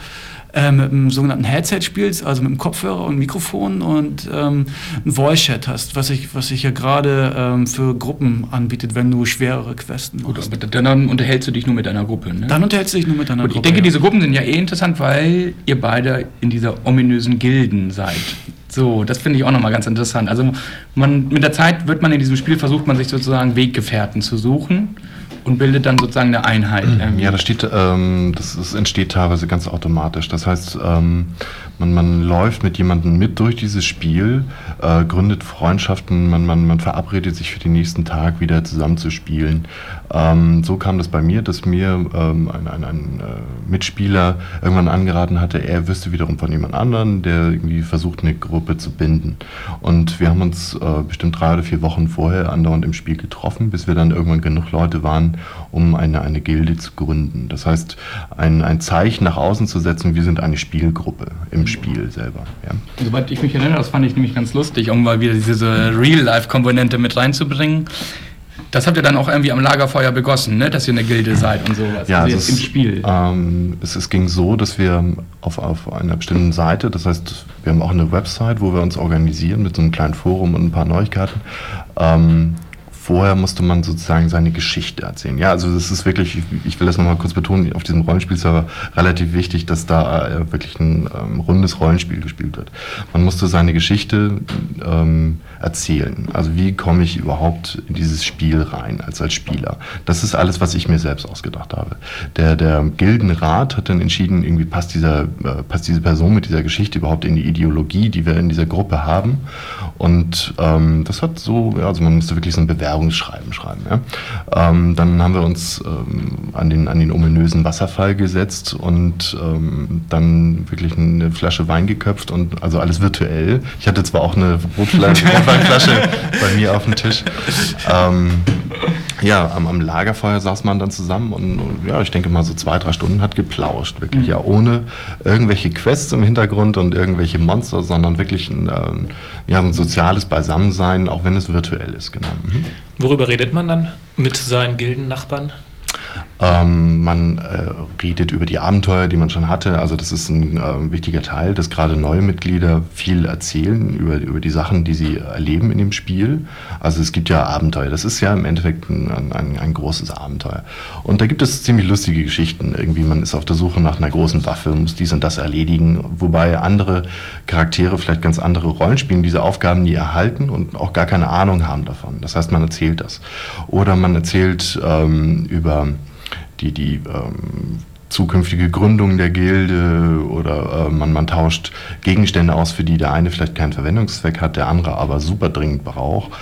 äh, mit einem sogenannten Headset spielst, also mit einem Kopfhörer und Mikrofon und ähm, ein Voice-Chat hast, was ich, was ich ja gerade ähm, für Gruppen anbietet, wenn du schwerere Questen machst.
Gut, aber dann unterhältst du dich nur mit deiner Gruppe, ne?
Dann unterhältst du dich nur mit deiner
Gut,
Gruppe.
ich denke,
ja.
diese Gruppen sind ja eh interessant, weil ihr beide in dieser ominösen Gilden seid. So, das finde ich auch nochmal ganz interessant. Also man, mit der Zeit wird man in diesem Spiel, versucht man sich sozusagen Weggefährten zu suchen und bildet dann sozusagen eine Einheit. Irgendwie.
Ja, das steht, ähm, das, das entsteht teilweise ganz automatisch. Das heißt, ähm, man, man läuft mit jemandem mit durch dieses Spiel, äh, gründet Freundschaften, man, man, man verabredet sich für den nächsten Tag wieder zusammen zu spielen. Ähm, so kam das bei mir, dass mir ähm, ein, ein, ein äh, Mitspieler irgendwann angeraten hatte, er wüsste wiederum von jemand anderen, der irgendwie versucht, eine Gruppe zu binden. Und wir haben uns äh, bestimmt drei oder vier Wochen vorher andauernd im Spiel getroffen, bis wir dann irgendwann genug Leute waren, um eine, eine Gilde zu gründen. Das heißt, ein, ein Zeichen nach außen zu setzen, wir sind eine Spielgruppe im Spiel selber. Ja.
Soweit ich mich erinnere, das fand ich nämlich ganz lustig, um mal wieder diese Real-Life-Komponente mit reinzubringen. Das habt ihr dann auch irgendwie am Lagerfeuer begossen, ne? Dass ihr eine Gilde seid und sowas.
Ja,
also
jetzt
im Spiel.
Ähm, es, es ging so, dass wir auf, auf einer bestimmten Seite, das heißt, wir haben auch eine Website, wo wir uns organisieren mit so einem kleinen Forum und ein paar Neuigkeiten. Ähm, Vorher musste man sozusagen seine Geschichte erzählen. Ja, also das ist wirklich, ich will das nochmal kurz betonen, auf diesem Rollenspielserver relativ wichtig, dass da äh, wirklich ein ähm, rundes Rollenspiel gespielt wird. Man musste seine Geschichte ähm, erzählen. Also wie komme ich überhaupt in dieses Spiel rein als als Spieler? Das ist alles, was ich mir selbst ausgedacht habe. Der, der Gildenrat hat dann entschieden, irgendwie passt, dieser, äh, passt diese Person mit dieser Geschichte überhaupt in die Ideologie, die wir in dieser Gruppe haben. Und ähm, das hat so, ja, also man musste wirklich so ein Bewerbungsschreiben schreiben. Ja. Ähm, dann haben wir uns ähm, an, den, an den ominösen Wasserfall gesetzt und ähm, dann wirklich eine Flasche Wein geköpft und also alles virtuell. Ich hatte zwar auch eine Rotflasche, Rotweinflasche bei mir auf dem Tisch. Ähm, ja, am, am Lagerfeuer saß man dann zusammen und, und ja, ich denke mal so zwei, drei Stunden hat geplauscht. Wirklich, ja, ohne irgendwelche Quests im Hintergrund und irgendwelche Monster, sondern wirklich ein, ähm, ja, ein soziales Beisammensein, auch wenn es virtuell ist, genau. Mhm.
Worüber redet man dann mit seinen Gildennachbarn?
Ähm, man äh, redet über die Abenteuer, die man schon hatte. Also das ist ein äh, wichtiger Teil, dass gerade neue Mitglieder viel erzählen über, über die Sachen, die sie erleben in dem Spiel. Also es gibt ja Abenteuer. Das ist ja im Endeffekt ein, ein, ein großes Abenteuer. Und da gibt es ziemlich lustige Geschichten. Irgendwie man ist auf der Suche nach einer großen Waffe, muss dies und das erledigen. Wobei andere Charaktere vielleicht ganz andere Rollen spielen, diese Aufgaben nie erhalten und auch gar keine Ahnung haben davon. Das heißt, man erzählt das. Oder man erzählt ähm, über die, die ähm, zukünftige Gründung der Gilde oder äh, man, man tauscht Gegenstände aus, für die der eine vielleicht keinen Verwendungszweck hat, der andere aber super dringend braucht.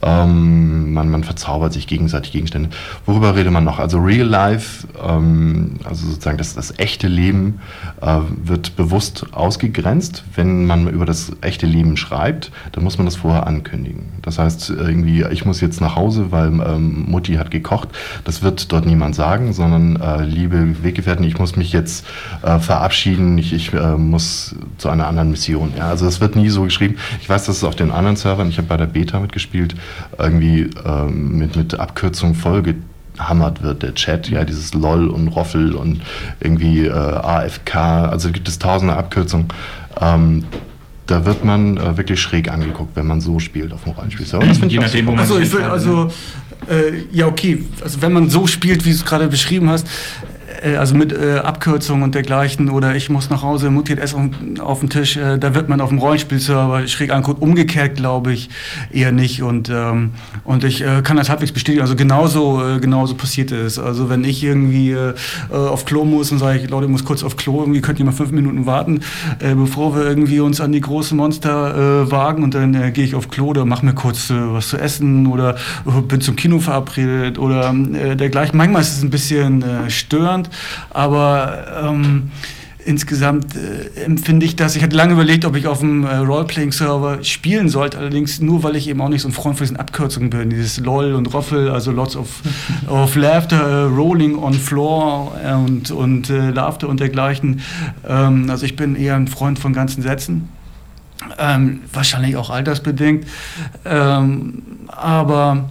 Ähm, man, man verzaubert sich gegenseitig Gegenstände. Worüber redet man noch? Also Real Life, ähm, also sozusagen das, das echte Leben äh, wird bewusst ausgegrenzt. Wenn man über das echte Leben schreibt, dann muss man das vorher ankündigen. Das heißt irgendwie, ich muss jetzt nach Hause, weil ähm, Mutti hat gekocht. Das wird dort niemand sagen, sondern äh, liebe Weggefährten, ich muss mich jetzt äh, verabschieden, ich, ich äh, muss zu einer anderen Mission. Ja? Also das wird nie so geschrieben. Ich weiß, dass es auf den anderen Servern, ich habe bei der Beta mitgespielt, irgendwie ähm, mit, mit Abkürzung vollgehammert wird, der Chat, ja, dieses LOL und Roffel und irgendwie äh, A F K, also gibt es tausende Abkürzungen. Ähm, Da wird man äh, wirklich schräg angeguckt, wenn man so spielt auf dem Rollenspielserver. Das finde ich nachdem, wo man
also ich will, also äh, ja okay, also wenn man so spielt, wie du es gerade beschrieben hast, äh, also mit äh, Abkürzungen und dergleichen oder ich muss nach Hause, Mutti hat Essen auf dem Tisch, äh, da wird man auf dem Rollenspielserver schräg angeguckt. Umgekehrt glaube ich eher nicht und ähm, und ich äh, kann das halbwegs bestätigen. Also genauso äh, genauso passiert es. Also wenn ich irgendwie äh, auf Klo muss und sage ich, Leute, ich muss kurz auf Klo, irgendwie könnt ihr mal fünf Minuten warten, äh, bevor wir irgendwie uns an die großen Monster äh, wagen und dann äh, gehe ich auf Klo oder mach mir kurz äh, was zu essen oder äh, bin zum Kino verabredet oder äh, dergleichen. Manchmal ist es ein bisschen äh, störend, aber ähm, insgesamt äh, empfinde ich das. Ich hatte lange überlegt, ob ich auf dem äh, Roleplaying-Server spielen sollte, allerdings nur, weil ich eben auch nicht so ein Freund von diesen Abkürzungen bin. Dieses LOL und Roffel, also Lots of, of Laughter, äh, Rolling on Floor und, und äh, Laughter und dergleichen. Ähm, also ich bin eher ein Freund von ganzen Sätzen. Ähm, wahrscheinlich auch altersbedingt. Ähm, aber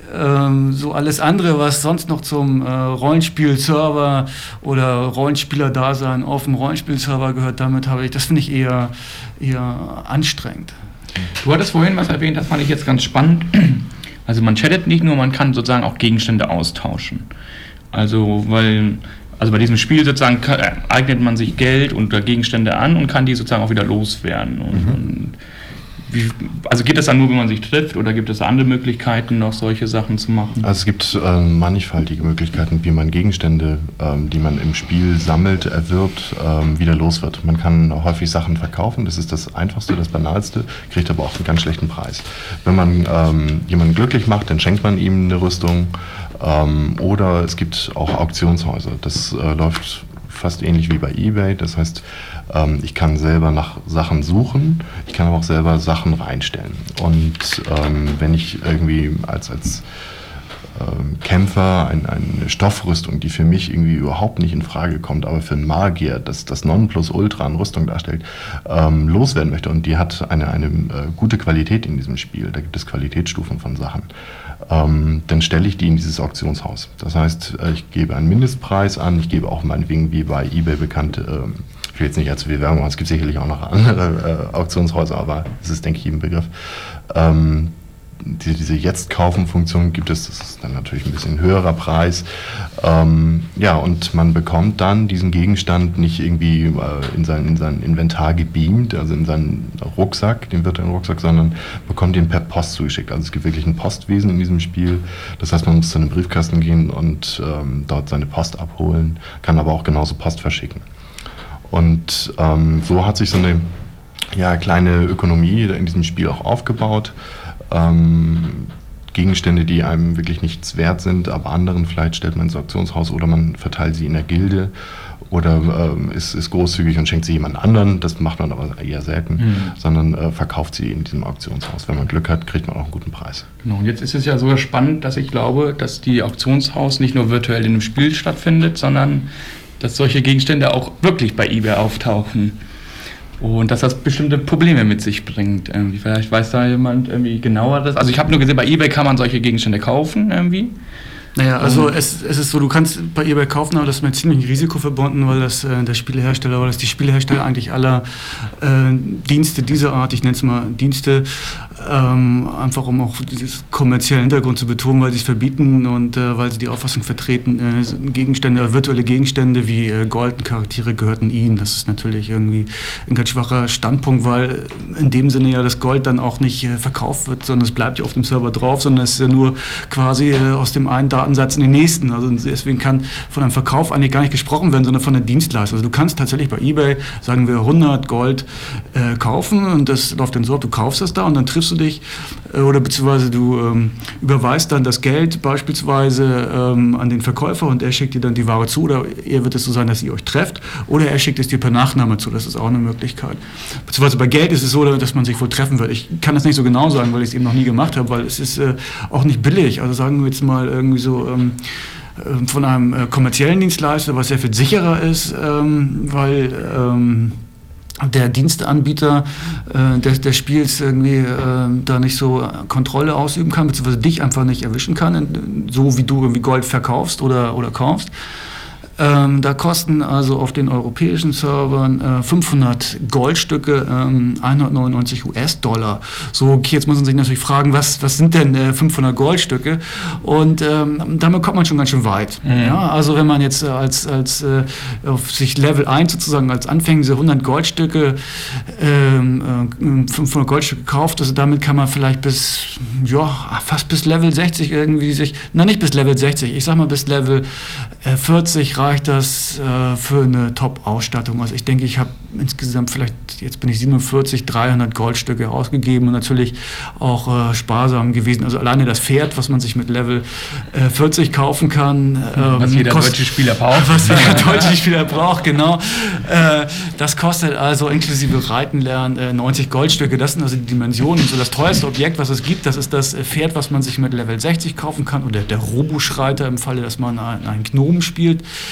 ähm, so alles andere, was sonst noch zum äh, Rollenspiel-Server oder Rollenspieler-Dasein auf dem Rollenspiel-Server gehört, damit habe ich, das finde ich eher, eher anstrengend.
Du hattest vorhin was erwähnt, das fand ich jetzt ganz spannend. Also man chattet nicht nur, man kann sozusagen auch Gegenstände austauschen. Also, weil, also bei diesem Spiel sozusagen kann, eignet man sich Geld und Gegenstände an und kann die sozusagen auch wieder loswerden. Und, mhm. und wie, also geht das dann nur, wenn man sich trifft, oder gibt es andere Möglichkeiten, noch solche Sachen zu machen?
Also es gibt äh, mannigfaltige Möglichkeiten, wie man Gegenstände, ähm, die man im Spiel sammelt, erwirbt, ähm, wieder los wird. Man kann häufig Sachen verkaufen, das ist das Einfachste, das Banalste, kriegt aber auch einen ganz schlechten Preis. Wenn man ähm, jemanden glücklich macht, dann schenkt man ihm eine Rüstung, ähm, oder es gibt auch Auktionshäuser. Das äh, läuft fast ähnlich wie bei eBay, das heißt, ähm, ich kann selber nach Sachen suchen, ich kann aber auch selber Sachen reinstellen. Und ähm, wenn ich irgendwie als, als ähm, Kämpfer ein, eine Stoffrüstung, die für mich irgendwie überhaupt nicht in Frage kommt, aber für einen Magier, das das Nonplusultra an Rüstung darstellt, ähm, loswerden möchte, und die hat eine, eine äh, gute Qualität in diesem Spiel, da gibt es Qualitätsstufen von Sachen, Ähm, dann stelle ich die in dieses Auktionshaus. Das heißt, ich gebe einen Mindestpreis an, ich gebe auch meinetwegen, wie bei eBay bekannte, ähm, ich will jetzt nicht allzu viel Werbung machen, es gibt sicherlich auch noch andere äh, Auktionshäuser, aber es ist, denke ich, ein Begriff. Ähm, die, diese Jetzt-Kaufen-Funktion gibt es, das ist dann natürlich ein bisschen höherer Preis. Ähm, ja, und man bekommt dann diesen Gegenstand nicht irgendwie äh, in, sein, in sein Inventar gebeamt, also in seinen Rucksack, den virtuellen Rucksack, sondern bekommt den per Post zugeschickt. Also es gibt wirklich ein Postwesen in diesem Spiel. Das heißt, man muss zu einem Briefkasten gehen und ähm, dort seine Post abholen, kann aber auch genauso Post verschicken. Und ähm, so hat sich so eine ja, kleine Ökonomie in diesem Spiel auch aufgebaut. Ähm, Gegenstände, die einem wirklich nichts wert sind, aber anderen vielleicht stellt man ins Auktionshaus oder man verteilt sie in der Gilde oder ähm, ist, ist großzügig und schenkt sie jemand anderen, das macht man aber eher selten, mhm. sondern äh, verkauft sie in diesem Auktionshaus. Wenn man Glück hat, kriegt man auch einen guten Preis.
Genau, und jetzt ist es ja sogar spannend, dass ich glaube, dass die Auktionshaus nicht nur virtuell in einem Spiel stattfindet, sondern dass solche Gegenstände auch wirklich bei eBay auftauchen. Und dass das bestimmte Probleme mit sich bringt. Irgendwie. Vielleicht weiß da jemand irgendwie genauer das. Also ich habe nur gesehen, bei eBay kann man solche Gegenstände kaufen irgendwie.
Naja, also es, es ist so, du kannst bei eBay kaufen, aber das ist mit ziemlich Risiko verbunden, weil das äh, der Spielehersteller, weil das die Spielehersteller eigentlich aller äh, Dienste dieser Art, ich nenne es mal Dienste, ähm, einfach um auch dieses kommerzielle Hintergrund zu betonen, weil sie es verbieten und äh, weil sie die Auffassung vertreten, äh, Gegenstände, virtuelle Gegenstände wie äh, Gold-Charaktere gehörten ihnen. Das ist natürlich irgendwie ein ganz schwacher Standpunkt, weil in dem Sinne ja das Gold dann auch nicht äh, verkauft wird, sondern es bleibt ja auf dem Server drauf, sondern es ist ja nur quasi äh, aus dem einen Datensatz in den nächsten. Also deswegen kann von einem Verkauf eigentlich gar nicht gesprochen werden, sondern von der Dienstleistung. Also du kannst tatsächlich bei eBay, sagen wir, hundert Gold äh, kaufen und das läuft dann so, du kaufst es da und dann triffst du dich äh, oder beziehungsweise du ähm, überweist dann das Geld beispielsweise ähm, an den Verkäufer und er schickt dir dann die Ware zu, oder eher wird es so sein, dass ihr euch trefft, oder er schickt es dir per Nachname zu. Das ist auch eine Möglichkeit. Beziehungsweise bei Geld ist es so, dass man sich wohl treffen wird. Ich kann das nicht so genau sagen, weil ich es eben noch nie gemacht habe, weil es ist äh, auch nicht billig. Also sagen wir jetzt mal irgendwie so ähm, von einem äh, kommerziellen Dienstleister, was sehr viel sicherer ist, ähm, weil ähm, der Diensteanbieter äh, des, des Spiels irgendwie äh, da nicht so Kontrolle ausüben kann, beziehungsweise dich einfach nicht erwischen kann, so wie du irgendwie Gold verkaufst oder, oder kaufst. Ähm, da kosten also auf den europäischen Servern äh, fünfhundert Goldstücke ähm, hundertneunundneunzig US-Dollar. So, okay, jetzt muss man sich natürlich fragen, was, was sind denn äh, fünfhundert Goldstücke? Und ähm, damit kommt man schon ganz schön weit. Mhm. Ja, also wenn man jetzt äh, als, als äh, auf sich Level eins sozusagen als Anfänger diese hundert Goldstücke, ähm, äh, fünfhundert Goldstücke kauft, also damit kann man vielleicht bis, ja, fast bis Level sechzig irgendwie sich, na nicht bis Level sechzig, ich sag mal bis Level äh, vierzig reicht das äh, für eine Top-Ausstattung. Also ich denke, ich habe insgesamt vielleicht, jetzt bin ich siebenundvierzig, dreihundert Goldstücke ausgegeben und natürlich auch äh, sparsam gewesen. Also alleine das Pferd, was man sich mit Level äh, vierzig kaufen kann. Ähm,
was jeder
kost-
deutsche Spieler braucht.
Was jeder deutsche Spieler braucht, genau. Äh, das kostet also inklusive Reitenlernen äh, neunzig Goldstücke. Das sind also die Dimensionen. So das teuerste Objekt, was es gibt, das ist das Pferd, was man sich mit Level sechzig kaufen kann, oder der Robuschreiter im Falle, dass man einen, einen Gnomen spielt.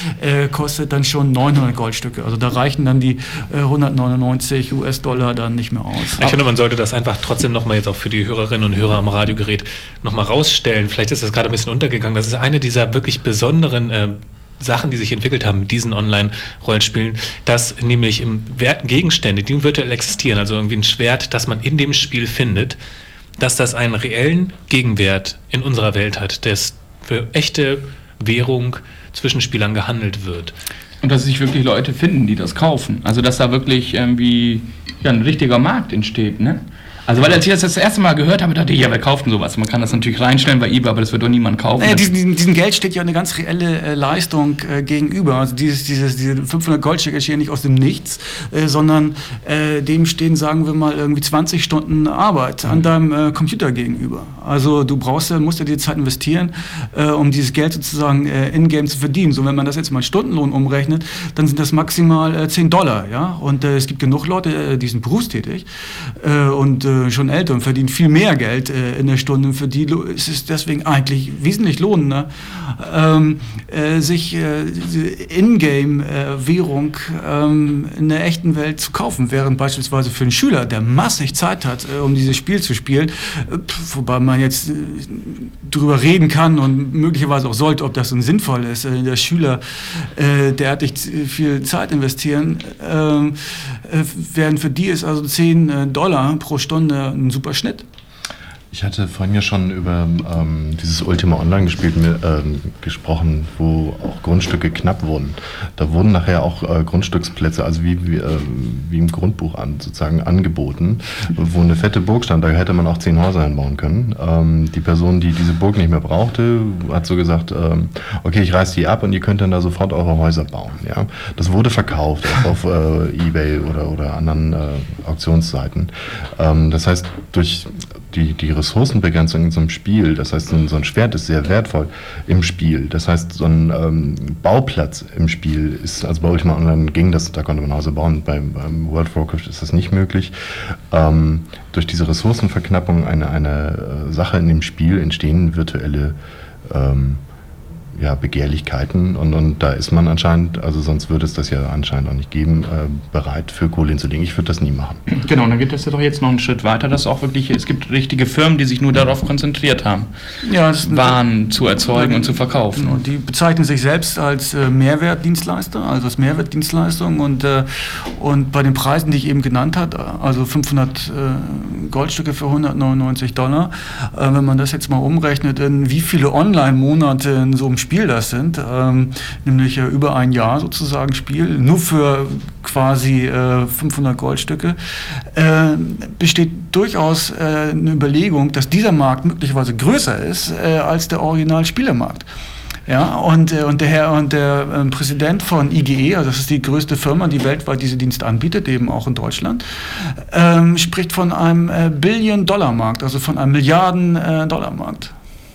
äh, kostet dann schon neunhundert Goldstücke. Also da reichen dann die äh, hundertneunundneunzig US-Dollar dann nicht mehr aus.
Ich finde, man sollte das einfach trotzdem nochmal jetzt auch für die Hörerinnen und Hörer am Radiogerät nochmal rausstellen. Vielleicht ist das gerade ein bisschen untergegangen. Das ist eine dieser wirklich besonderen äh, Sachen, die sich entwickelt haben mit diesen Online-Rollenspielen, dass nämlich im Wert Gegenstände, die virtuell existieren, also irgendwie ein Schwert, das man in dem Spiel findet, dass das einen reellen Gegenwert in unserer Welt hat, das für echte Währung zwischen Spielern gehandelt wird.
Und dass sich wirklich Leute finden, die das kaufen. Also dass da wirklich irgendwie ja, ein richtiger Markt entsteht, ne? Also weil als ich das das erste Mal gehört habe, dachte ich, ja, wer kauft denn sowas? Man kann das natürlich reinstellen bei eBay, aber das wird doch niemand kaufen.
Naja, diesen, diesen, diesen Geld steht ja eine ganz reelle äh, Leistung äh, gegenüber. Also dieses, dieses, diese fünfhundert Goldstücke stehen nicht aus dem Nichts, äh, sondern äh, dem stehen, sagen wir mal, irgendwie zwanzig Stunden Arbeit an deinem äh, Computer gegenüber. Also du brauchst, musst ja die Zeit investieren, äh, um dieses Geld sozusagen äh, in-game zu verdienen. So, wenn man das jetzt mal in Stundenlohn umrechnet, dann sind das maximal äh, zehn Dollar. Ja? Und äh, es gibt genug Leute, äh, die sind berufstätig äh, und äh, schon älter und verdienen viel mehr Geld äh, in der Stunde. Für die ist es deswegen eigentlich wesentlich lohnender, ähm, äh, sich äh, diese Ingame-Währung ähm, in der echten Welt zu kaufen, während beispielsweise für einen Schüler, der massig Zeit hat, äh, um dieses Spiel zu spielen, äh, wobei man jetzt äh, drüber reden kann und möglicherweise auch sollte, ob das so sinnvoll ist, äh, der Schüler äh, derartig viel Zeit investieren, äh, äh, während für die ist also zehn Dollar pro Stunde ein super Schnitt.
Ich hatte vorhin ja schon über ähm, dieses Ultima Online gespielt, ähm, gesprochen, wo auch Grundstücke knapp wurden. Da wurden nachher auch äh, Grundstücksplätze, also wie, wie, äh, wie im Grundbuch an, sozusagen angeboten, wo eine fette Burg stand, da hätte man auch zehn Häuser hinbauen können. Ähm, die Person, die diese Burg nicht mehr brauchte, hat so gesagt, ähm, okay, ich reiß die ab und ihr könnt dann da sofort eure Häuser bauen. Ja? Das wurde verkauft, auch auf äh, eBay oder, oder anderen äh, Auktionsseiten. Ähm, das heißt, durch die, die Ressourcenbegrenzung in so einem Spiel, das heißt, so ein, so ein Schwert ist sehr wertvoll im Spiel. Das heißt, so ein ähm, Bauplatz im Spiel ist, also bei Ultima Online ging das, da konnte man Häuser bauen, beim, beim World of Warcraft ist das nicht möglich. Ähm, durch diese Ressourcenverknappung eine, eine Sache in dem Spiel entstehen virtuelle ähm, ja, Begehrlichkeiten und, und da ist man anscheinend, also sonst würde es das ja anscheinend auch nicht geben, äh, bereit für Kohle hinzulegen. Ich würde das nie machen.
Genau, und dann geht das ja doch jetzt noch einen Schritt weiter, dass auch wirklich, es gibt richtige Firmen, die sich nur darauf konzentriert haben,
ja, das
Waren zu erzeugen und zu verkaufen.
Und die bezeichnen sich selbst als äh, Mehrwertdienstleister, also als Mehrwertdienstleistung und, äh, und bei den Preisen, die ich eben genannt habe, also fünfhundert äh, Goldstücke für hundertneunundneunzig Dollar, äh, wenn man das jetzt mal umrechnet, in wie viele Online-Monate in so einem Spiel das sind, ähm, nämlich äh, über ein Jahr sozusagen Spiel, nur für quasi äh, fünfhundert Goldstücke, äh, besteht durchaus äh, eine Überlegung, dass dieser Markt möglicherweise größer ist äh, als der Original-Spielermarkt. Ja, und, äh, und der Herr und der äh, Präsident von I G E, also das ist die größte Firma, die weltweit diese Dienste anbietet, eben auch in Deutschland, ähm, spricht von einem äh, Billion-Dollar-Markt, also von einem Milliarden-Dollar-Markt.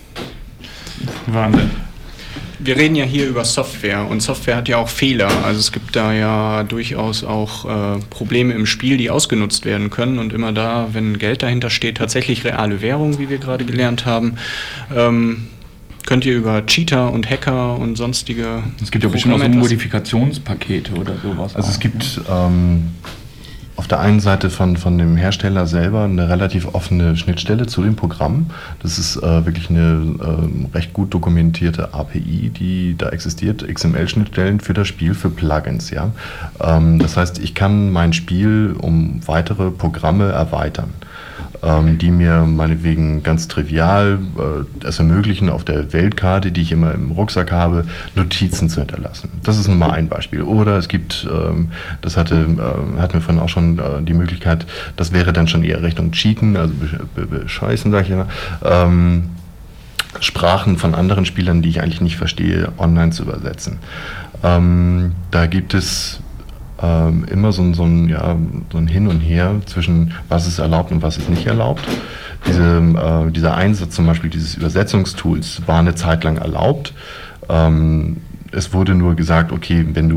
Wahnsinn.
Wir reden ja hier über Software und Software hat ja auch Fehler. Also es gibt da ja durchaus auch äh, Probleme im Spiel, die ausgenutzt werden können und immer da, wenn Geld dahinter steht, tatsächlich reale Währung, wie wir gerade gelernt haben, ähm, könnt ihr über Cheater und Hacker und sonstige...
Es gibt ja bestimmt auch so Modifikationspakete oder sowas.
Also es gibt ähm, auf der einen Seite von, von dem Hersteller selber eine relativ offene Schnittstelle zu dem Programm. Das ist äh, wirklich eine äh, recht gut dokumentierte A P I, die da existiert. X M L-Schnittstellen für das Spiel, für Plugins. Ja? Ähm, das heißt, ich kann mein Spiel um weitere Programme erweitern, ähm, die mir meinetwegen ganz trivial äh, es ermöglichen, auf der Weltkarte, die ich immer im Rucksack habe, Notizen zu hinterlassen. Das ist nun mal ein Beispiel. Oder es gibt, ähm, das hatte, äh, hatten wir vorhin auch schon äh, die Möglichkeit, das wäre dann schon eher Richtung Cheaten, also bescheißen, sag ich immer, ähm, Sprachen von anderen Spielern, die ich eigentlich nicht verstehe, online zu übersetzen. Ähm, da gibt es Ähm, immer so ein, so, ein, ja, so ein Hin und Her zwischen was ist erlaubt und was ist nicht erlaubt. Diese, äh, dieser Einsatz zum Beispiel dieses Übersetzungstools war eine Zeit lang erlaubt. Ähm, es wurde nur gesagt, okay, wenn du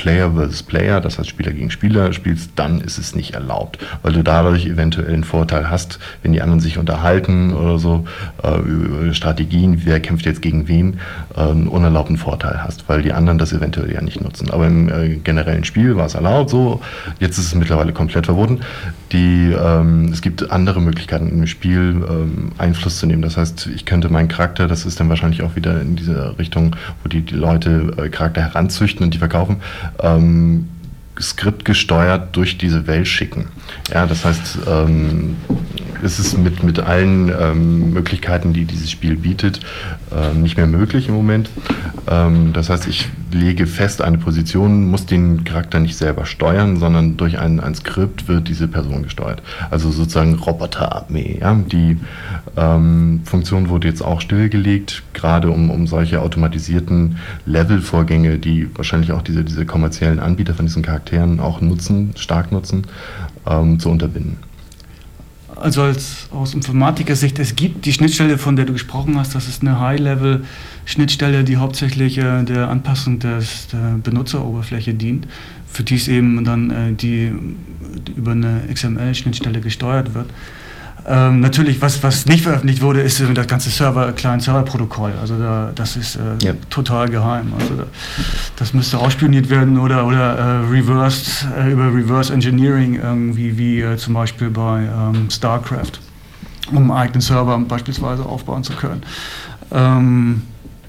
Player versus Player, das heißt Spieler gegen Spieler spielst, dann ist es nicht erlaubt, weil du dadurch eventuell einen Vorteil hast, wenn die anderen sich unterhalten oder so, äh, über Strategien, wer kämpft jetzt gegen wen, äh, einen unerlaubten Vorteil hast, weil die anderen das eventuell ja nicht nutzen. Aber im äh, generellen Spiel war es erlaubt, so, jetzt ist es mittlerweile komplett verboten. Die, ähm, es gibt andere Möglichkeiten im Spiel ähm, Einfluss zu nehmen, das heißt, ich könnte meinen Charakter, das ist dann wahrscheinlich auch wieder in diese Richtung, wo die, die Leute äh, Charakter heranzüchten und die verkaufen, ähm, skriptgesteuert durch diese Welt schicken. Ja, das heißt, ähm, es ist mit, mit allen ähm, Möglichkeiten, die dieses Spiel bietet, äh, nicht mehr möglich im Moment. Ähm, das heißt, ich lege fest eine Position, muss den Charakter nicht selber steuern, sondern durch ein, ein Skript wird diese Person gesteuert. Also sozusagen Roboterarmee. Ja? Die ähm, Funktion wurde jetzt auch stillgelegt, gerade um, um solche automatisierten Levelvorgänge, die wahrscheinlich auch diese, diese kommerziellen Anbieter von diesen Charakteren auch nutzen, stark nutzen, ähm, zu unterbinden.
Also als, aus Informatiker-Sicht, es gibt die Schnittstelle, von der du gesprochen hast, das ist eine High-Level-Schnittstelle, die hauptsächlich äh, der Anpassung des, der Benutzeroberfläche dient, für die es eben dann äh, die, die über eine X M L-Schnittstelle gesteuert wird. Ähm, natürlich, was, was nicht veröffentlicht wurde, ist das ganze Server, Client-Server-Protokoll. Also da, das ist äh, ja. total geheim. Also da, das müsste ausspioniert werden oder, oder äh, reversed, äh, über Reverse Engineering irgendwie, wie äh, zum Beispiel bei ähm, StarCraft, um einen eigenen Server beispielsweise aufbauen zu können. Ähm,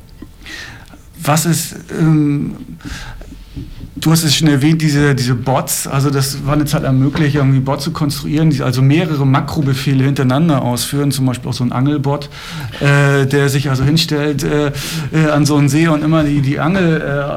was ist... Ähm, Du hast es schon erwähnt, diese, diese Bots, also das war eine Zeit lang möglich, irgendwie Bots zu konstruieren, die also mehrere Makrobefehle hintereinander ausführen, zum Beispiel auch so ein Angelbot, äh, der sich also hinstellt äh, äh, an so einen See und immer die, die Angel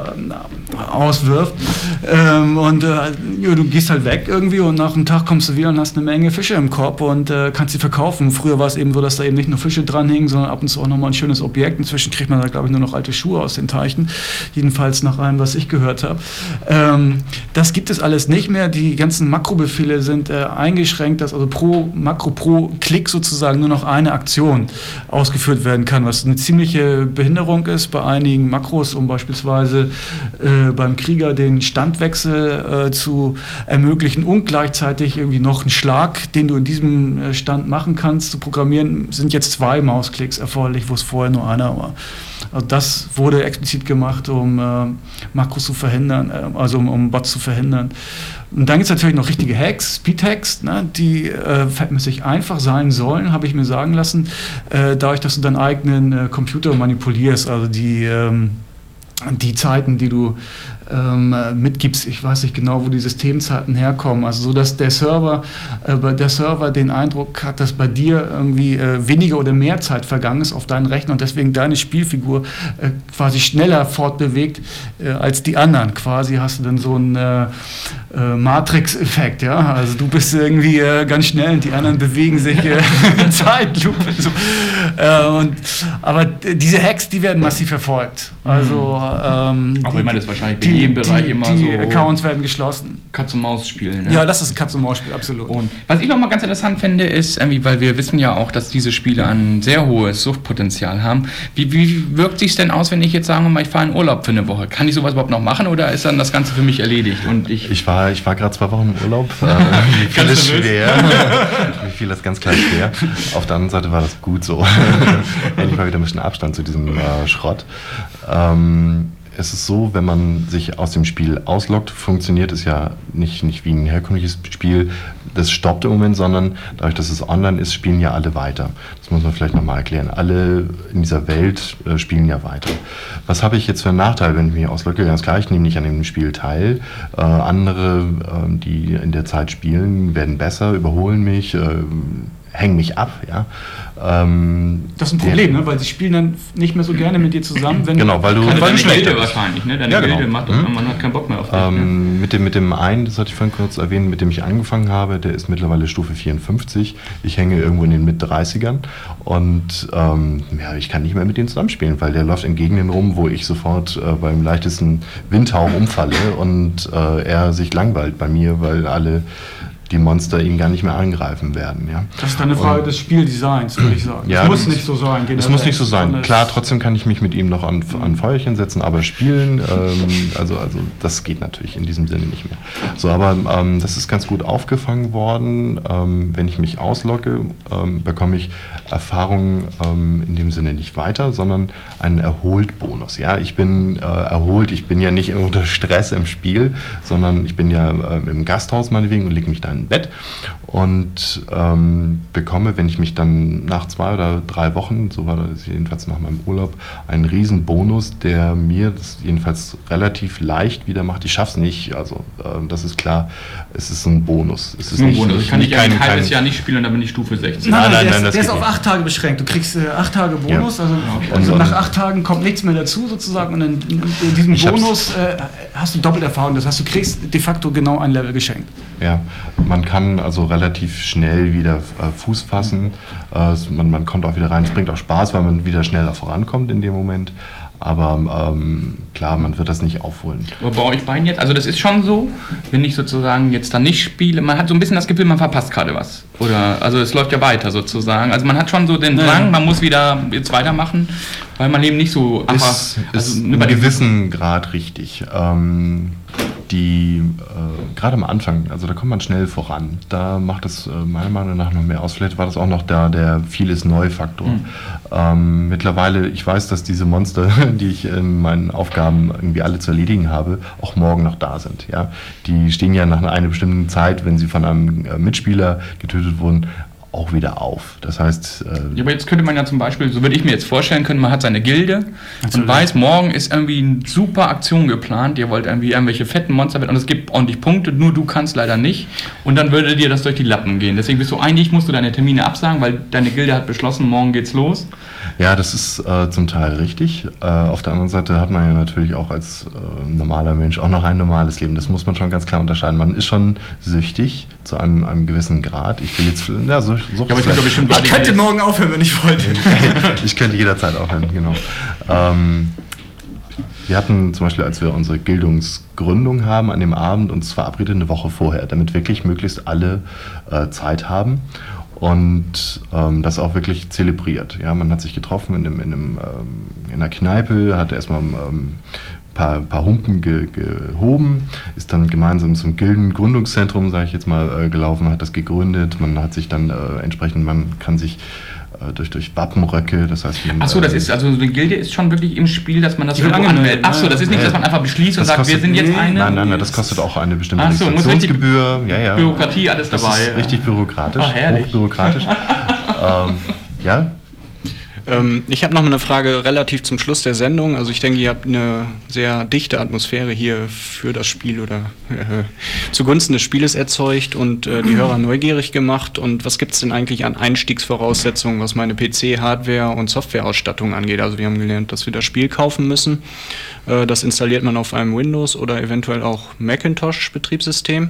äh, auswirft. Ähm, und äh, ja, du gehst halt weg irgendwie und nach einem Tag kommst du wieder und hast eine Menge Fische im Korb und äh, kannst sie verkaufen. Früher war es eben so, dass da eben nicht nur Fische dranhingen, sondern ab und zu auch nochmal ein schönes Objekt. Inzwischen kriegt man da, glaube ich, nur noch alte Schuhe aus den Teichen, jedenfalls nach allem, was ich gehört habe. Ähm, das gibt es alles nicht mehr. Die ganzen Makrobefehle sind äh, eingeschränkt, dass also pro Makro, pro Klick sozusagen nur noch eine Aktion ausgeführt werden kann, was eine ziemliche Behinderung ist bei einigen Makros, um beispielsweise äh, beim Krieger den Standwechsel äh, zu ermöglichen und gleichzeitig irgendwie noch einen Schlag, den du in diesem äh, Stand machen kannst, zu programmieren, sind jetzt zwei Mausklicks erforderlich, wo es vorher nur einer war. Also das wurde explizit gemacht, um äh, Makros zu verhindern, äh, also um, um Bots zu verhindern. Und dann gibt es natürlich noch richtige Hacks, Speed-Hacks, ne, die äh, verhältnismäßig einfach sein sollen, habe ich mir sagen lassen, äh, dadurch, dass du deinen eigenen äh, Computer manipulierst, also die, ähm, die Zeiten, die du ähm, mitgibst, ich weiß nicht genau, wo die Systemzeiten herkommen, also so, dass der Server, äh, der Server den Eindruck hat, dass bei dir irgendwie äh, weniger oder mehr Zeit vergangen ist auf deinen Rechner und deswegen deine Spielfigur äh, quasi schneller fortbewegt äh, als die anderen. Quasi hast du dann so einen äh, äh, Matrix-Effekt, ja, also du bist irgendwie äh, ganz schnell und die anderen bewegen sich äh, in Zeitlupe. So. Äh, und, aber diese Hacks, die werden massiv verfolgt. Also, ähm,
aber
die,
ich meine, das ist wahrscheinlich
die,
in jedem Bereich
die,
immer
die
so.
Die Accounts werden geschlossen.
Katz-und-Maus-Spiel. Ne?
Ja, das ist ein Katz-und-Maus-Spiel, absolut.
Und was ich noch mal ganz interessant finde, ist, irgendwie, weil wir wissen ja auch, dass diese Spiele ein sehr hohes Suchtpotenzial haben. Wie, wie wirkt sich denn aus, wenn ich jetzt sagen wir mal, ich fahre in Urlaub für eine Woche? Kann ich sowas überhaupt noch machen oder ist dann das Ganze für mich erledigt? Und ich,
ich war, ich war gerade zwei Wochen im Urlaub. Äh, mir fiel es schwer. Mir fiel das ganz klar schwer. Auf der anderen Seite war das gut so. Endlich mal wieder ein bisschen Abstand zu diesem äh, Schrott. Ähm, Es ist so, wenn man sich aus dem Spiel ausloggt, funktioniert es ja nicht, nicht wie ein herkömmliches Spiel, das stoppt im Moment, sondern dadurch, dass es online ist, spielen ja alle weiter. Das muss man vielleicht nochmal erklären. Alle in dieser Welt äh, spielen ja weiter. Was habe ich jetzt für einen Nachteil, wenn ich mich auslogge? Ganz klar, ich nehme nicht an dem Spiel teil. Äh, andere, äh, die in der Zeit spielen, werden besser, überholen mich, äh, hängen mich ab, ja. Ähm,
das ist ein Problem, ne? Weil sie spielen dann nicht mehr so gerne mit dir zusammen, wenn
genau, weil du,
also
weil
deine
du
Gilde wahrscheinlich, ne? Deine
ja,
Gilde
genau.
macht
mhm.
man hat keinen Bock mehr auf dich.
Ähm,
ne?
mit, dem, mit dem einen, das hatte ich vorhin kurz erwähnt, mit dem ich angefangen habe, der ist mittlerweile Stufe vierundfünfzig. Ich hänge irgendwo in den Mit-dreißigern und ähm, ja, ich kann nicht mehr mit denen zusammenspielen, weil der läuft in Gegenden rum, wo ich sofort äh, beim leichtesten Windhauch umfalle und äh, er sich langweilt bei mir, weil alle die Monster ihn gar nicht mehr angreifen werden. Ja.
Das ist dann eine Frage und, des Spieldesigns, würde ich sagen.
Ja,
das muss nicht so sein.
Es muss nicht so sein. Klar, trotzdem kann ich mich mit ihm noch an, an Feuerchen setzen, aber spielen, ähm, also, also das geht natürlich in diesem Sinne nicht mehr. So, aber ähm, das ist ganz gut aufgefangen worden. Ähm, wenn ich mich auslogge, ähm, bekomme ich Erfahrungen ähm, in dem Sinne nicht weiter, sondern einen Erholt-Bonus. Ja, ich bin äh, erholt, ich bin ja nicht unter Stress im Spiel, sondern ich bin ja äh, im Gasthaus meinetwegen und lege mich da in Bett und ähm, bekomme, wenn ich mich dann nach zwei oder drei Wochen, so war das jedenfalls nach meinem Urlaub, einen riesen Bonus, der mir das jedenfalls relativ leicht wieder macht. Ich schaff's nicht, also äh, das ist klar, es ist ein Bonus. Es ist
nur
nicht,
Bonus. Ich kann nicht
kein,
ein halbes
kein,
Jahr nicht spielen und dann bin ich Stufe sechzehn.
Nein, nein,
nein,
der
nein,
ist,
das
der ist
geht
auf
nicht.
acht Tage beschränkt. Du kriegst äh, acht Tage Bonus,
Ja.
also,
Okay.
also
Und-
nach
und-
acht Tagen kommt nichts mehr dazu sozusagen und in, in diesem
Ich hab's-
Bonus äh, hast du Doppelerfahrung. Das heißt, du kriegst de facto genau ein Level geschenkt.
Ja, man kann also relativ schnell wieder äh, Fuß fassen. Äh, es- man, man kommt auch wieder rein. Es bringt auch Spaß, weil man wieder schneller vorankommt in dem Moment. Aber ähm, klar, man wird das nicht aufholen.
Aber bei euch beiden jetzt, also das ist schon so, wenn ich sozusagen jetzt dann nicht spiele, man hat so ein bisschen das Gefühl, man verpasst gerade was. Oder, also es läuft ja weiter sozusagen. Also man hat schon so den Drang, man muss wieder jetzt weitermachen, weil man eben nicht so einfach,
Ist,
also
ist
über
in
die
gewissen Grad richtig. Ähm, die, äh, gerade am Anfang, also da kommt man schnell voran. Da macht es äh, meiner Meinung nach noch mehr aus. Vielleicht war das auch noch da der vieles Neu-Faktor.
Mhm.
Ähm, mittlerweile, ich weiß, dass diese Monster, die ich in meinen Aufgaben irgendwie alle zu erledigen habe, auch morgen noch da sind. Ja? Die stehen ja nach einer bestimmten Zeit, wenn sie von einem äh, Mitspieler getötet wurden, auch wieder auf. Das heißt, äh,
Ja, aber jetzt könnte man ja zum Beispiel, so würde ich mir jetzt vorstellen können, man hat seine Gilde und
Natürlich.
weiß, morgen ist irgendwie eine super Aktion geplant, ihr wollt irgendwie irgendwelche fetten Monster und es gibt ordentlich Punkte, nur du kannst leider nicht und dann würde dir das durch die Lappen gehen. Deswegen bist du eigentlich, musst du deine Termine absagen, weil deine Gilde hat beschlossen, morgen geht's los.
ja, das ist äh, zum Teil richtig. Äh, auf der anderen Seite hat man ja natürlich auch als äh, normaler Mensch auch noch ein normales Leben. Das muss man schon ganz klar unterscheiden. Man ist schon süchtig zu einem, einem gewissen Grad. Ich will jetzt, ja, so, so
Ja, aber es gibt doch bestimmt
Ich
Leute,
könnte
die-
morgen aufhören, wenn ich wollte.
ich könnte jederzeit aufhören, genau. Ähm, wir hatten zum Beispiel, als wir unsere Gildungsgründung haben, an dem Abend uns verabredet eine Woche vorher, damit wirklich möglichst alle äh, Zeit haben und ähm, das auch wirklich zelebriert. Ja, man hat sich getroffen in, einem, in, einem, ähm, in einer Kneipe, hat erstmal ähm, paar, paar Humpen ge, gehoben, ist dann gemeinsam zum Gildengründungszentrum, sage ich jetzt mal, äh, gelaufen, hat das gegründet. Man hat sich dann äh, entsprechend, man kann sich äh, durch, durch Wappenröcke, das heißt... Man,
Achso, das
äh,
ist, also eine Gilde ist schon wirklich im Spiel, dass man das
Die wird
irgendwo
angemeldet,
anmeldet. Achso, das ist nicht,
ja.
dass man einfach beschließt und
Das
sagt,
kostet-
wir sind jetzt
Nee,
eine
Nein, nein, nein, das kostet auch eine bestimmte
Ach so, muss richtig-
Registrationsgebühr. Ja, ja.
Bürokratie, alles
Das
dabei.
ist richtig bürokratisch,
Ach, herrlich.
hochbürokratisch. ähm, ja,
Ähm, ich habe noch mal eine Frage relativ zum Schluss der Sendung. Also ich denke, ihr habt eine sehr dichte Atmosphäre hier für das Spiel oder äh, zugunsten des Spieles erzeugt und äh, die Hörer neugierig gemacht. Und was gibt es denn eigentlich an Einstiegsvoraussetzungen, was meine P C-Hardware und Softwareausstattung angeht? Also wir haben gelernt, dass wir das Spiel kaufen müssen. Äh, das installiert man auf einem Windows oder eventuell auch Macintosh-Betriebssystem.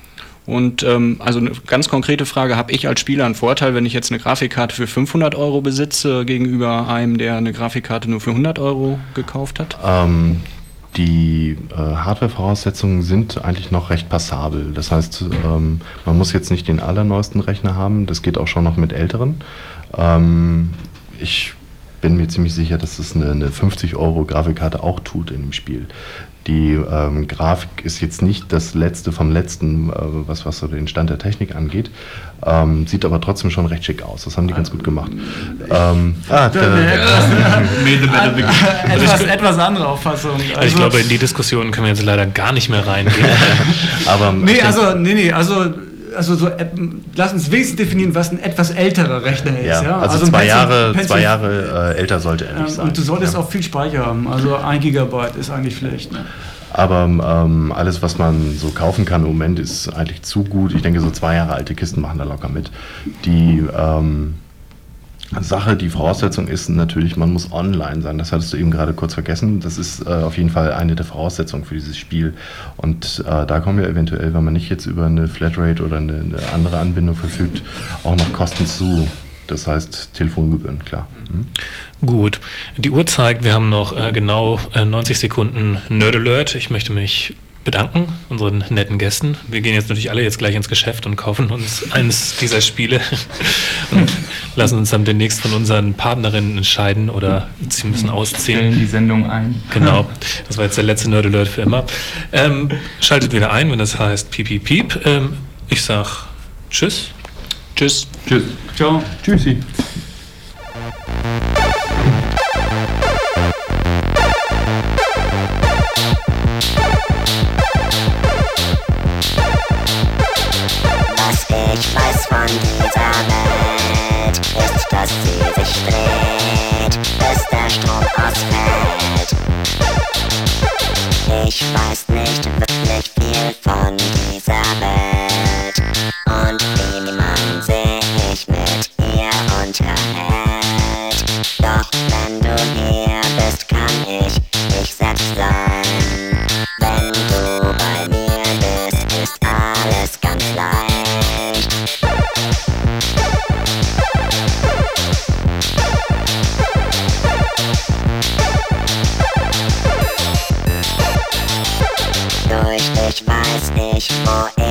Und ähm, also eine ganz konkrete Frage, habe ich als Spieler einen Vorteil, wenn ich jetzt eine Grafikkarte für fünfhundert Euro besitze, gegenüber einem, der eine Grafikkarte nur für hundert Euro gekauft hat?
ähm, die äh, Hardware-Voraussetzungen sind eigentlich noch recht passabel. Das heißt, ähm, man muss jetzt nicht den allerneuesten Rechner haben, das geht auch schon noch mit älteren. Ähm, ich bin mir ziemlich sicher, dass es eine, eine fünfzig Euro Grafikkarte auch tut in dem Spiel. Die ähm, Grafik ist jetzt nicht das Letzte vom Letzten, äh, was, was so den Stand der Technik angeht, ähm, sieht aber trotzdem schon recht schick aus. Das haben die ganz gut gemacht. Ähm, ah, der,
etwas, etwas andere Auffassung.
Also ich glaube, in die Diskussion können wir jetzt leider gar nicht mehr reingehen.
aber
Nee,
ich denk-
also, nee, nee, also, also so, äh, lass uns wenigstens definieren, was ein etwas älterer Rechner ist.
ja,
Ja,
also,
ein
zwei
Pencil-
Jahre,
Pencil-
zwei Jahre äh, älter sollte er nicht
ähm,
sein.
Und du solltest
ja.
auch viel Speicher haben. Also ein Gigabyte ist eigentlich Pflicht. Ne?
Aber ähm, alles, was man so kaufen kann im Moment, ist eigentlich zu gut. Ich denke, so zwei Jahre alte Kisten machen da locker mit. Die ähm, Sache, die Voraussetzung ist natürlich, man muss online sein. Das hattest du eben gerade kurz vergessen. Das ist äh, auf jeden Fall eine der Voraussetzungen für dieses Spiel. Und äh, da kommen wir eventuell, wenn man nicht jetzt über eine Flatrate oder eine, eine andere Anbindung verfügt, auch noch Kosten zu. Das heißt Telefongebühren, klar. Mhm.
Gut, die Uhr zeigt, wir haben noch äh, genau äh, neunzig Sekunden Nerd Alert. Ich möchte mich bedanken, unseren netten Gästen. Wir gehen jetzt natürlich alle jetzt gleich ins Geschäft und kaufen uns eines dieser Spiele und lassen uns dann demnächst von unseren Partnerinnen entscheiden oder sie müssen ausziehen.
Stellen die Sendung ein.
Genau, das war jetzt der letzte Nerd Alert für immer. Ähm, schaltet wieder ein, wenn das heißt Piep, Piep, Piep. Ähm, ich sag Tschüss.
Tschüss.
Tschüss. Ciao. Tschüssi.
Ich weiß von dieser Welt, ist, dass sie sich dreht, bis der Strom ausfällt. Ich weiß nicht wirklich viel von dieser Welt und wie man sich mit ihr unterhält. Doch wenn du hier bist, kann ich ich selbst sein. Wenn du bei mir bist, ist alles ganz leicht. Durch dich weiß ich, wo ich